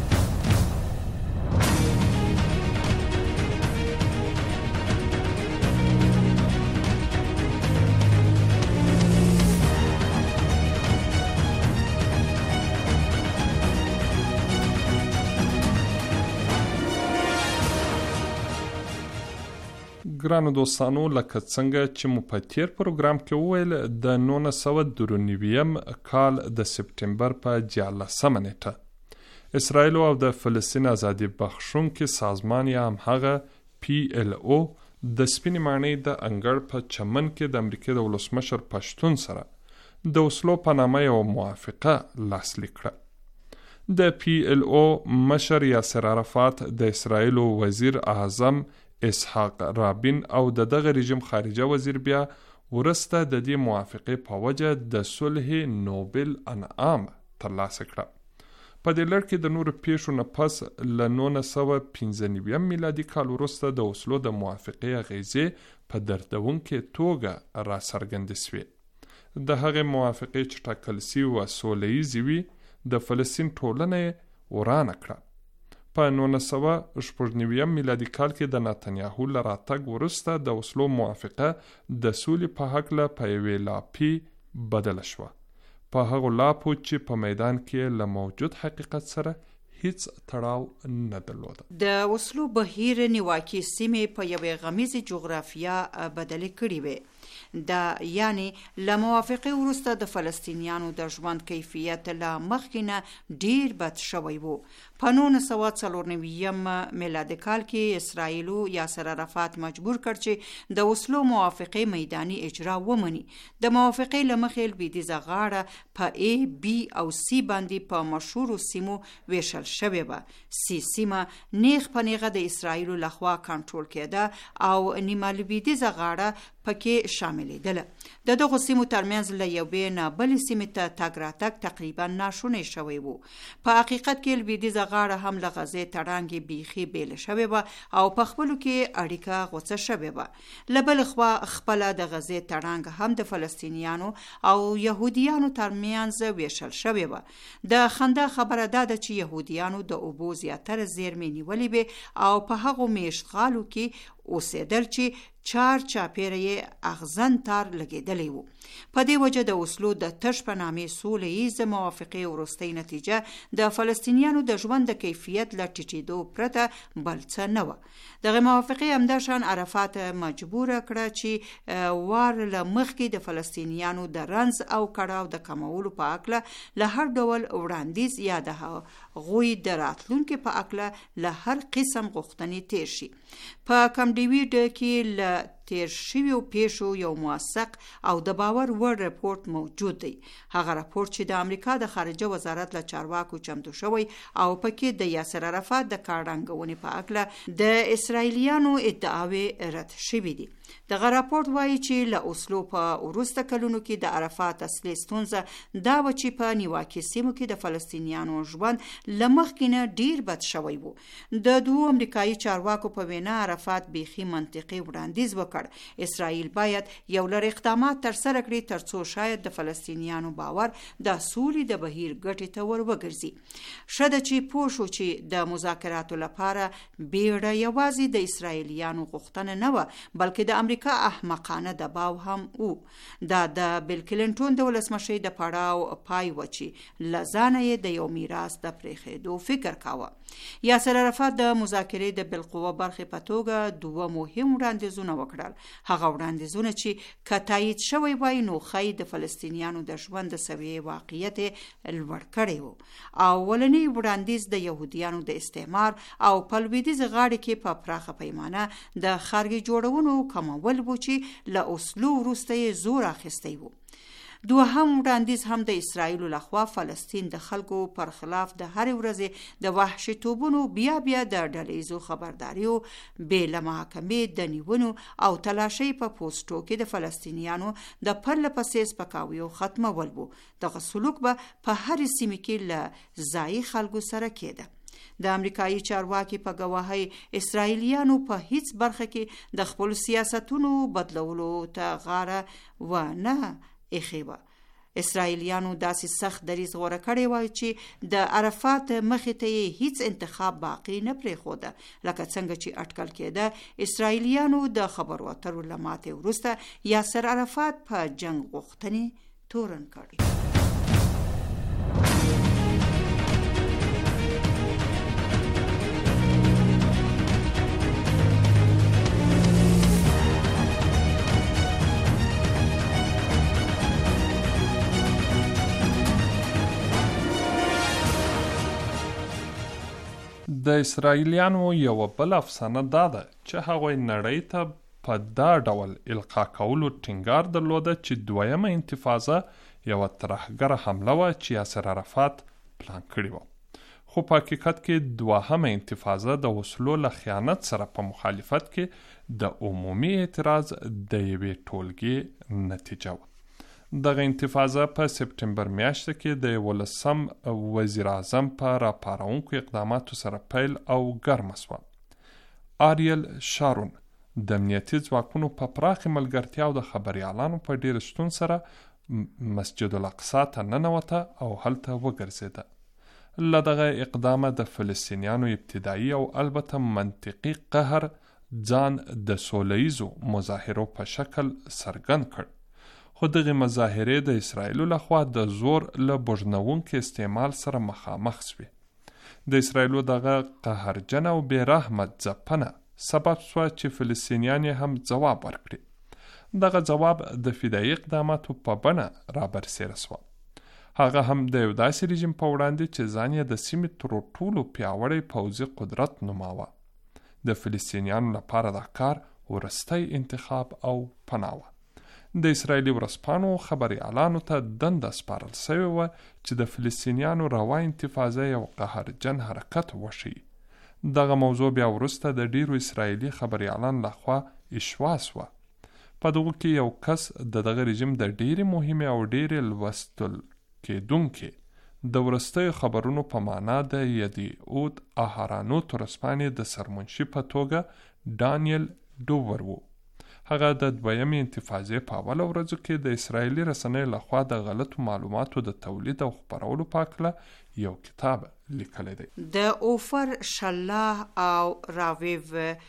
Speaker 7: ګرانو دوستانو، لکه څنګه چې مو په تیر پروګرام کې وویل، د 1993 کال د سپټمبر په 14 نیټه اسرائیل او د فلسطین ازادي بخښونکي سازمان یا هم هغه PLO د سپینې ماڼۍ د انګړ په چمن کې د امریکا د ولسمشر پشتون سره د اوسلو په نامه یو موافقه لاسلیک کړه. د PLO مشر یاسر عرفات د اسرائیل وزیر اعظم اسحاق رابین او دغه رژیم خارجه وزیر بیا ورسته د دې موافقې په وجه د صلح نوبل انعام ترلاسه کړه. په دې لړ کې د نورو پیښو نه پس له 1995 میلادي کال وروسته د اوسلو د موافقې اغیزې په دردونکې توګه را څرګندې شوې. د هغې موافقې چې ټاکل شوې وه سوله ییزې وي، د فلسطین ټولنه یې ورانه کړه. په 1999 میلادي کال کې د نتنیاهو له راتګ وروسته د اوسلو موافقه د سولې په هکله په یوې لاپې بدله شوه، په هغو لاپو چې په میدان کې له موجود حقیقت سره هیڅ تړاو نه درلوده.
Speaker 5: د اوسلو بهیر نیواکي سیمې په یوې غمیزې جغرافیه بدلې کړې وې. دا یعنی له موافقې وروسته د فلسطینیانو د ژوند کیفیت له مخکې نه ډیر بد شوی وو. په 1994 میلادي کال کې اسرائیلو یاسر عرفات مجبور کړ چې د اوسلو موافقې میداني اجرا ومني. د موافقې له مخې لویدیځه غاړه په A، B او C باندې په مشهورو سیمو ویشل شوې وه. C سیمه نیغ په نیغه د اسرائیلو لخوا کنټرول کېده او نیمه لویدیځه غاړه پکې شاملېدله. د دغو سیمو ترمنځ له یوې نه بلې سیمې ته تګ راتګ تقریبا ناشونی شوی وو. په حقیقت کې لویدیځه غاړه هم له غزې تړانګې بیخي بیله شوې وه او په خپلو کې اړیکه غوڅه شوې وه. له بلې خوا خپله د غزې تړانګ هم د فلسطینیانو او یهودیانو ترمنځ ویشل شوې وه. د خندا خبره دا ده چې یهودیانو د اوبو زیاتره زیرمې نیولې وې او په هغو میشتغالو کې اوسېدل چې چار چاپیره یې اغزن تار لګېدلی وو. په دې وجه د اوسلو د تش په نامې سوله ییزه موافقې وروستۍ نتیجه د فلسطینیانو د ژوند د کیفیت له ټیټېدو پرته بل څه نه وه. دغه موافقې همداشان عرفات مجبور کړه چې وار له مخکې د فلسطینیانو د رنځ او کړاو د کمولو په اکله له هر ډول وړاندیز یا د هغوی د راتلونکي په اکله له هر قسم غوښتنې تیر شي. په کم ډیویډ کې له تیر شویو پیښو یو موثق او د باور وړ رپورت موجود دی. هغه رپورت چې د امریکا د خارجه وزارت له چارواکو چمتو شوی او پکې د یاسر عرفات د کارډنګونې په اکله د اسرائیلیانو ادعاوې رد شوې دي. دغه راپورټ وایي چې له اوسلو په وروسته کلونو کې د عرفات اصلي ستونزه دا و چې په نیواکي سیمو کې د فلسطینیانو ژوند له مخکې نه ډیر بد شوی وو. د دوو امریکایي چارواکو په وینا عرفات بیخي منطقي وړاندیز وکړ. اسرائیل باید یو لړ اقدامات ترسره کړي ترڅو شاید د فلسطینیانو باور د سولې د بهیر ګټې ته ور وګرځي. ښه ده چې پوه شو چې د مذاکراتو لپاره بیړه یوازې د اسرائیلیانو غوښتنه نه وه، بلکې د امریکا احمقانه دباو هم وو. دا د بیل کلینټون د ولسمشۍ د پړاو پای و چې له ځانه یې د یو میراث د پرېښودو فکر کاوه. یاسر عرفات د مذاکرې د بالقوه برخې په توګه دوه مهم وړاندیزونه وکړل. هغه وړاندیزونه چې که تایید شوی وای نو ښایي د فلسطینیانو د ژوند د سویې واقعیت لوړ کړی و. اولنی وړاندیز د یهودیانو د استعمار او په لویدیځه غاړه کې په پراخه پیمانه د ښارګي جوړونو کمول و چې له اوسلو وروسته یې زور اخیستی و. دوهم وړاندیز هم د اسرائیلو لخوا فلسطین د خلکو پر خلاف د هرې ورځې د وحشتوبونو بیا د ډلهیزو خبرداریو، بې له محاکمې د نیونو او تلاشۍ په پوسټو کې د فلسطینیانو د پرله پسې سپکاویو ختمول و. دغه سلوک به په هرې سیمه کې له ځایي خلکو سره کېده. د امریکایي چارواکي په گواهی اسرائیلیانو په هیڅ برخه کې د خپل سیاستونو بدلولو ته غاړه و نه ایښې. اسرائیلیانو داسې سخت دریځ غوره کړی وای چې د عرفات مخې ته یې هیڅ انتخاب باقی نه پرېښوده، لکه څنګه چې اټکل کېده اسرائیلیانو د خبرو اترو له ماتې وروسته یاسر عرفات په جنگ غوښتنې تورن کړي.
Speaker 7: د اسرائیلیانو یو بل افسانه دا ده چې هغوی نړۍ ته په دا ډول القا کولو ټینګار درلوده چې دویمه انتفاضه یوه ترهګره حمله وه چې یاسر عرفات پلان کړې وه، خو په حقیقت کې دوهمه انتفاضه د وسلو له خیانت سره په مخالفت کې د عمومي اعتراض د یوې ټولګې نتیجه وه. دغه انتفاضه په سپتمبر میاشته کې د 11م وزیر اعظم په راپارونکو اقداماتو سره پیل او ګرمه سوه. آریل شارون د امنیتي ځواکونو په پراخې ملګرتیا او د خبریالانو په ډیر شتون سره مسجد الاقصی ته ننوته او هلته وګرځېده. له دغه اقدامه د فلسطینیانو ابتدایي او البته منطقي قهر ځان د سوله ییزو مظاهرو په شکل څرګند کړ، خو دغه مظاهرې د اسرائیلو لخوا د زور له بوږنوونکي استعمال سره مخامخ شوې. د اسرائیلو دغه قهرجن او بېرحمه ځپنه سبب شوه چې فلسطینیان هم ځواب ورکړي. دغه ځواب د فدایي اقداماتو په بڼه رابرسېره شوه. هغه هم د یو داسې رژیم په وړاندې چې ځان یې د سیمې تر ټولو پیاوړی پوځي قدرت نوماوه. د فلسطینیانو لپاره دا کار وروستی انتخاب او پناه وه. د اسرائیلي ورځپاڼو خبریالانو ته دنده سپارل سوې وه چې د فلسطینیانو روا انتفاضه یو قهرجن حرکت وښیي. دغه موضوع بیا وروسته د ډیرو اسرائیلي خبریالانو لخوا اشوا سوه. په دغو کې یو کس د دغه رژیم د ډیرې مهمې او ډیرې لوستل کېدونکې د وروستیو خبرونو په معنا د یدیعود اهرانوت ورځپاڼې د سرمنشي په توګه ډانیل ډوور و. هغه د دویمې انتفاضې په اوله ورځو کې د اسرائیلي رسنیو لخوا د غلطو معلوماتو د تولید او خپرولو په هکله یو کتاب لیکلی دی.
Speaker 5: د اوفر شلاه او راویو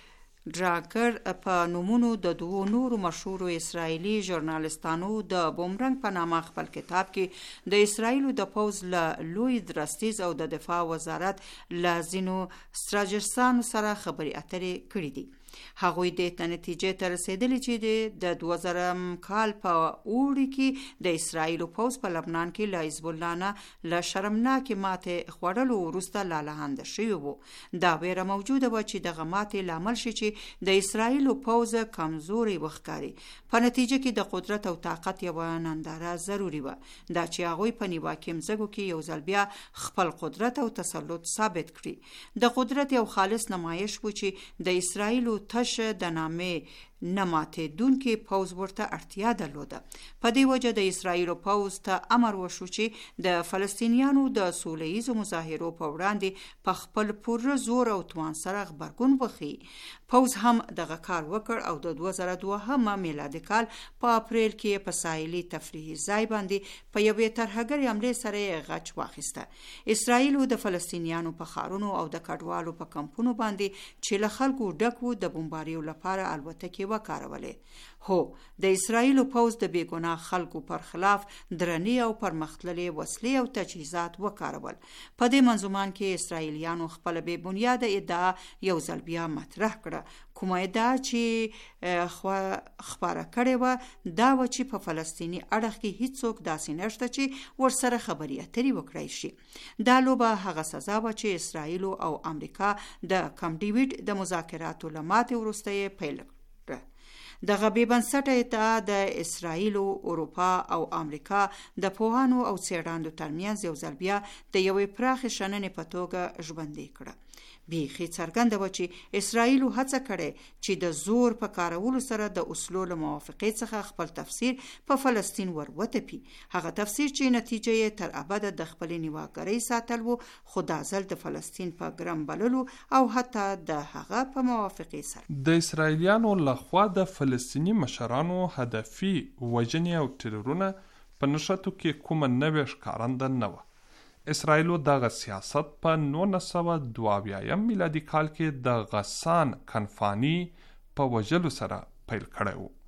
Speaker 5: ډراګر په نومونو د دوو نورو مشهورو اسرائیلي ژورنالستانو د بومرنګ په نامه خپل کتاب کې د اسرائیلو د پوځ له لوی درستیز او د دفاع وزارت له ځینو ستراتیژیستانو سره خبرې اترې کړې دي. هغوی د نتیجې ته رسیدلی چې د 2000 کال په اوړي کې د اسرائیلو پوځ په لبنان کې له حزب الله نه له شرمناکې ماتې خوړلو وروسته لالهانده شوي وو. دا ویره موجوده وه چې دغه ماتې لامل شي چې د اسرائیلو پوځ کمزوري وښکاري. په نتیجه کې د قدرت او طاقت یوه ننداره ضروري وه، دا چې هغوی په نیواکې مځکو کې یو ځل بیا خپل قدرت او تسلط ثابت کړي. د قدرت یو خالص نمایش و چې د اسرائیلو تش د نامې نماتېدونکي پوځ ورته اړتیا درلوده. په دې وجه د اسرائیلو پوځ ته امر وشو چې د فلسطینیانو د سوله ییزو مظاهرو په وړاندې په خپل پوره زور او توان سره غبرګون وښیي. پوځ هم دغه کار وکړ او د 2002 میلادي کال په اپریل کې په ساحلي تفریحي ځای باندې په یوې ترهګرې حملې سره غچ واخیسته. اسرائیلو د فلسطینیانو په ښارونو او د کډوالو په کمپونو باندې چې له خلکو ډک وو د بمباریو لپاره الوتکې وکارولې. هو، د اسرائیلو پوځ د بېګناه خلکو پر خلاف درنې او پرمختللې وسلې او تجهیزات وکارول. په دې منظومان کې اسرائیلیانو خپل بې بنیاده ادعا یو ځل بیا مطرح کړه. کومه ادعا چې خپاره کړې وه دا و چې په فلسطیني اړخ کې هیڅوک داسې نشته چې ورسره خبرې اترې وکړای شي. دا لوبه هغه سزا وه چې اسرائیلو او امریکا د کم ډیویډ د مذاکراتو له ماتې وروسته یې پیل کړه. دغه بې بنسټه ادعا د اسرائیل، اروپا او امریکا د پوهانو او څېړندو ترمنځ یو ځل بیا د یوې پراخې شننې په توګه ژوندۍ کړه. بیخي څرګنده وه چې اسرائیل هڅه کړې چې د زور په کارولو سره د اوسلو له موافقې څخه خپل تفسیر په فلسطین ور وتپي. هغه تفسیر چې نتیجه یې تر ابده د خپلې نیواګرۍ ساتل وو، خو دا ځل د فلسطین په ګرم بللو او حتی د هغه په موافقې سره.
Speaker 7: د اسرائیلیانو لخوا د فلسطیني مشرانو هدفي وژنې او ټرورونه په نښتو کې کومه نوې ښکارنده نه وه. اسرائیلو دغه سیاست په 1942 میلادي کال کې د غسان کنفانی په وژلو سره پیل کړی و.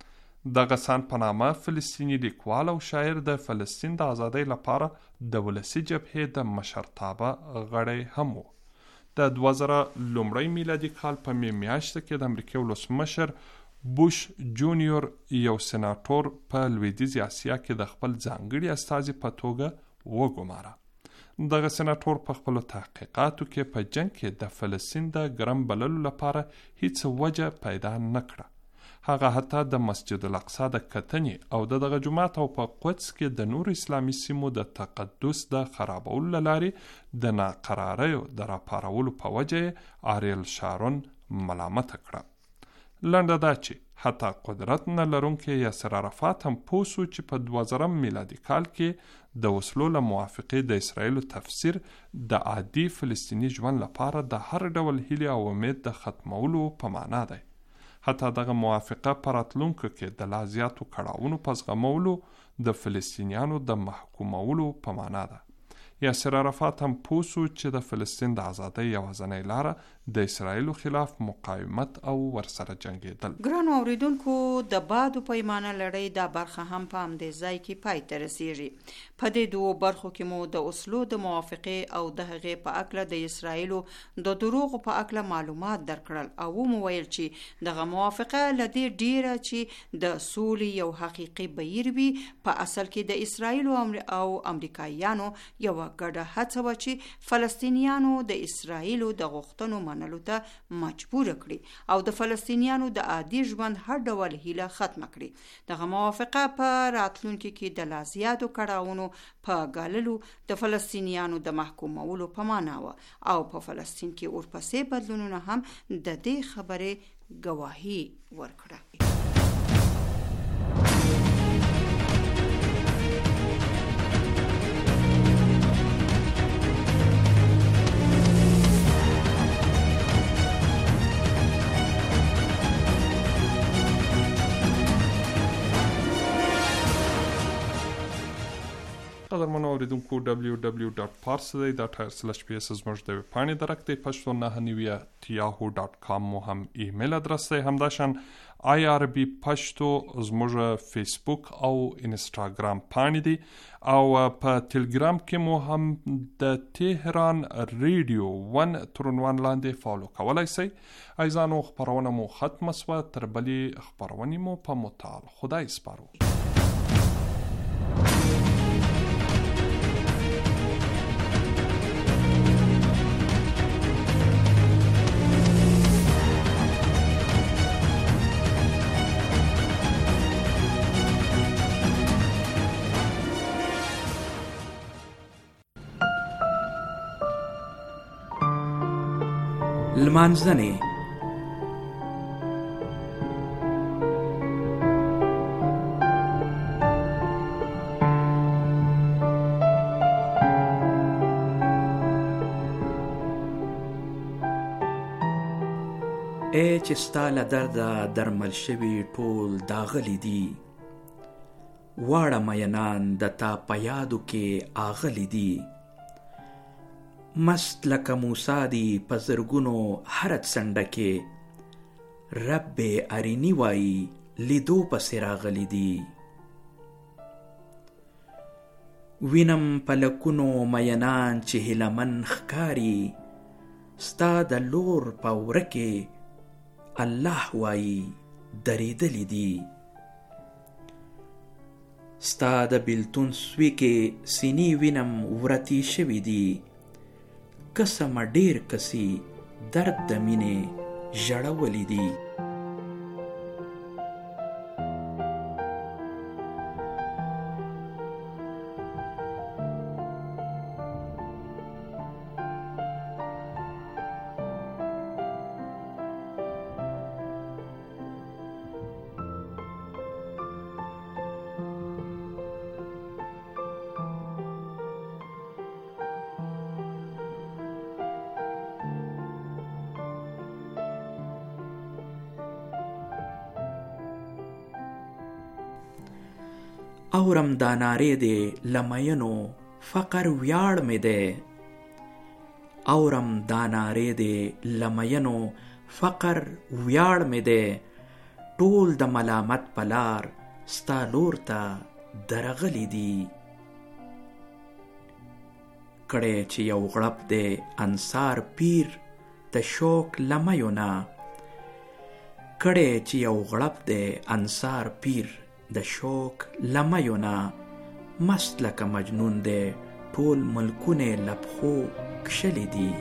Speaker 7: د غسان په نامه فلسطیني لیکوال او شاعر د فلسطین د ازادۍ لپاره د ولسي جبهې د مشرتابه غړی هم و. د 2001 میلادي کال په می میاشت کې د امریکا ولسمشر بوش جونیور یو سناتور په لویدیځ اسیا کې د خپل ځانګړي استازي په توګه وګماره. دغه سناتور په خپلو تحقیقاتو کې په جنگ کې د فلسطین د ګرم بللو لپاره هیڅ وجه پیدا نه کړه. هغه حتی د مسجد الاقصی د کتنې او دغه جماعت او په قدس کې د نور اسلامي سیمو د تقدس د خرابولو له لارې د ناقراریو د راپارولو په وجه آریل شارون ملامته کړه. لنډه دا چې حتی قدرت نه لرونکی یاسر عرفات هم پوه شو چې په 2000 میلادي کال کې د اوسلو له موافقې د اسرائیلو تفسیر د عادي فلسطیني ژوند لپاره د هر ډول هیلې او امید د ختمولو په معنا دی. حتی دغه موافقه په راتلونکو کې د لا زیاتو کړاوونو په زغمولو د فلسطینیانو د محکومولو په معنا ده. یاسر عرفات هم پوه شو چې د فلسطین د ازادۍ یوازینۍ لاره د اسرائیلو خلاف مقاومت او ورسره جنګېدل.
Speaker 5: ګرانو اوریدونکو، د بادو پیمانه لړۍ دا برخه هم په همدې ځای کې پای ته رسیږي. په دې دوو برخو کې مو د اوسلو د موافقې او د هغې په اکله د اسرائیلو د دروغو په اکله معلومات درکړل او مو ویل چې دغه موافقه له دې ډیره چې د سولې یو حقیقي بهیر وي، په اصل کې د اسرائیلو او امریکایانو یو ګډه هڅه وه چې فلسطینیانو د اسرائیلو د غوښتنو منلو ته مجبور کړي او د فلسطینیانو د عادي ژوند هر ډول هیله ختمه کړي. دغه موافقه په راتلونکي کې د لا زیاتو کړاوونو په ګاللو د فلسطینیانو د محکومولو په معنا وه او په فلسطین کې ورپسې بدلونونه هم د دې خبرې ګواهي ورکړه.
Speaker 7: قدرمنو اوریدونکو www.parsi.ir/ps زموږ د ویبپاڼې درک دی. پښتو 9 مو هم ایمیل ادرس دی. همداشان IRB پښتو زموږ فیسبوک او انستاګرام پاڼې دی او په ټلګرام کې مو هم د تهران ریډیو 1 ترونوان لاندې فالو کولای شئ. ایزانو خبرونه مو ختم شوه، تر بلې خبرونه مو په متعال خدای سپارو.
Speaker 8: لمانځنې چې ستا له درده درمل شوي ټول داغلي دي، واړه مینان د تا په یادو کې آغلي دي. مست لکه موسی دی په زرګونو هر څنډه کې، رب ارینی وایی لیدو پسې راغلي دي. وینم په لکونو مینان چې هیلمن ښکاري، ستا د لور په وره کې الله وایی درېدلي دي. ستا د بیلتون سوی کې سینې وینم ورتی شوي دي، قسمه ډیر کسی درد د مینې ژړولی دي. اورم دا نارې دې لمینو فقر ویاړ مې دی. اورم دا نارې دې لمینو فقر ویاړ مې دی. ټول د ملامت پلار ستا لور ته درغلی دي. کړی چې یو غړپ دی انصار پیر د شوق لمیو نه. کړی چې یو غړپ دی انصار پیر د شوق لمیو نه. مست لکه مجنون دی ټول ملکونه لپخو کشلی دي.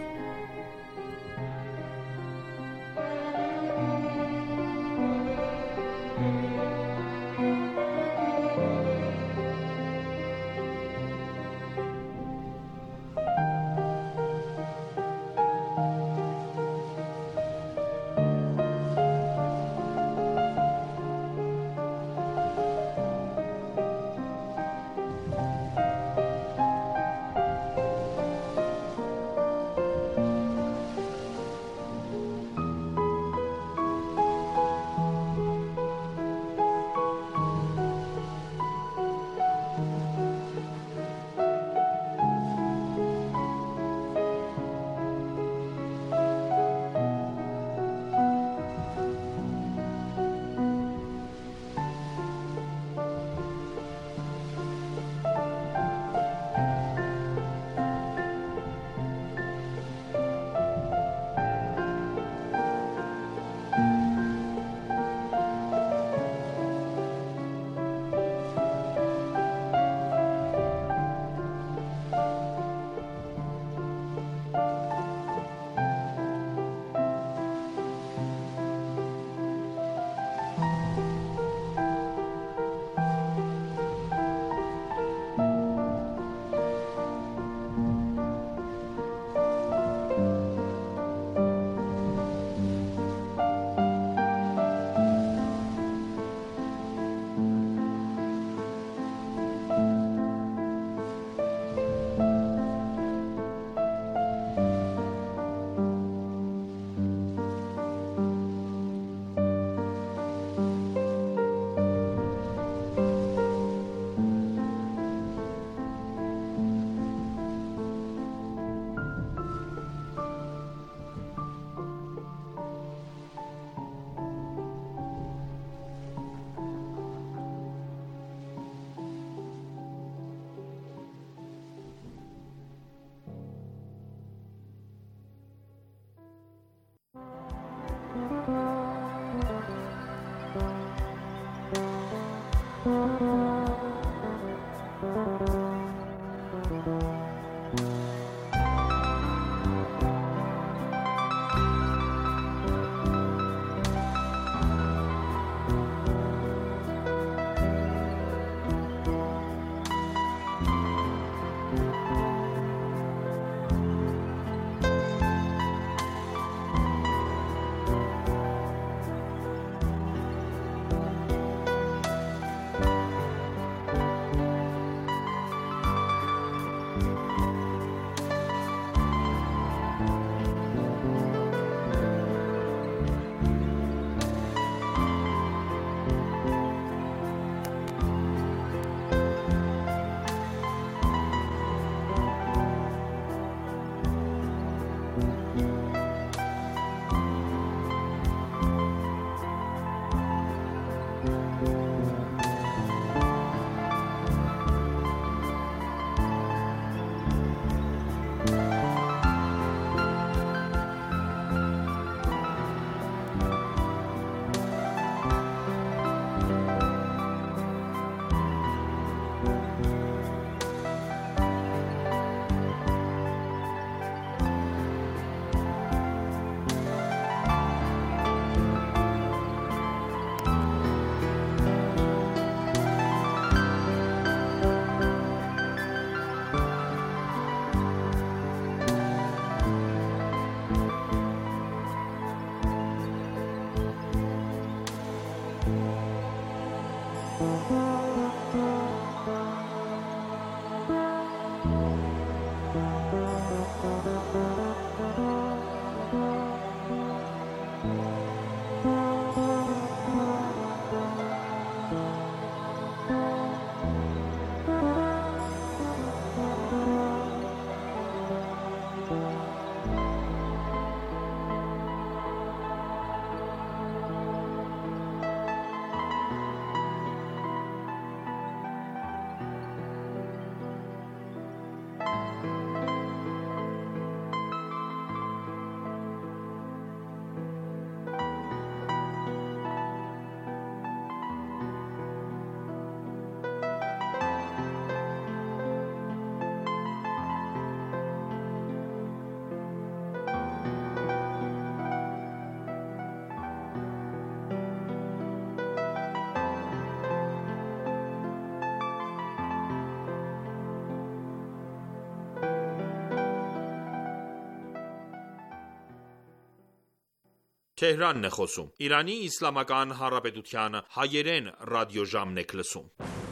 Speaker 9: Թեհրանն է խոսում։ Իրանի Իսլամական Հանրապետության հայերեն ռադիոժամն եք լսում։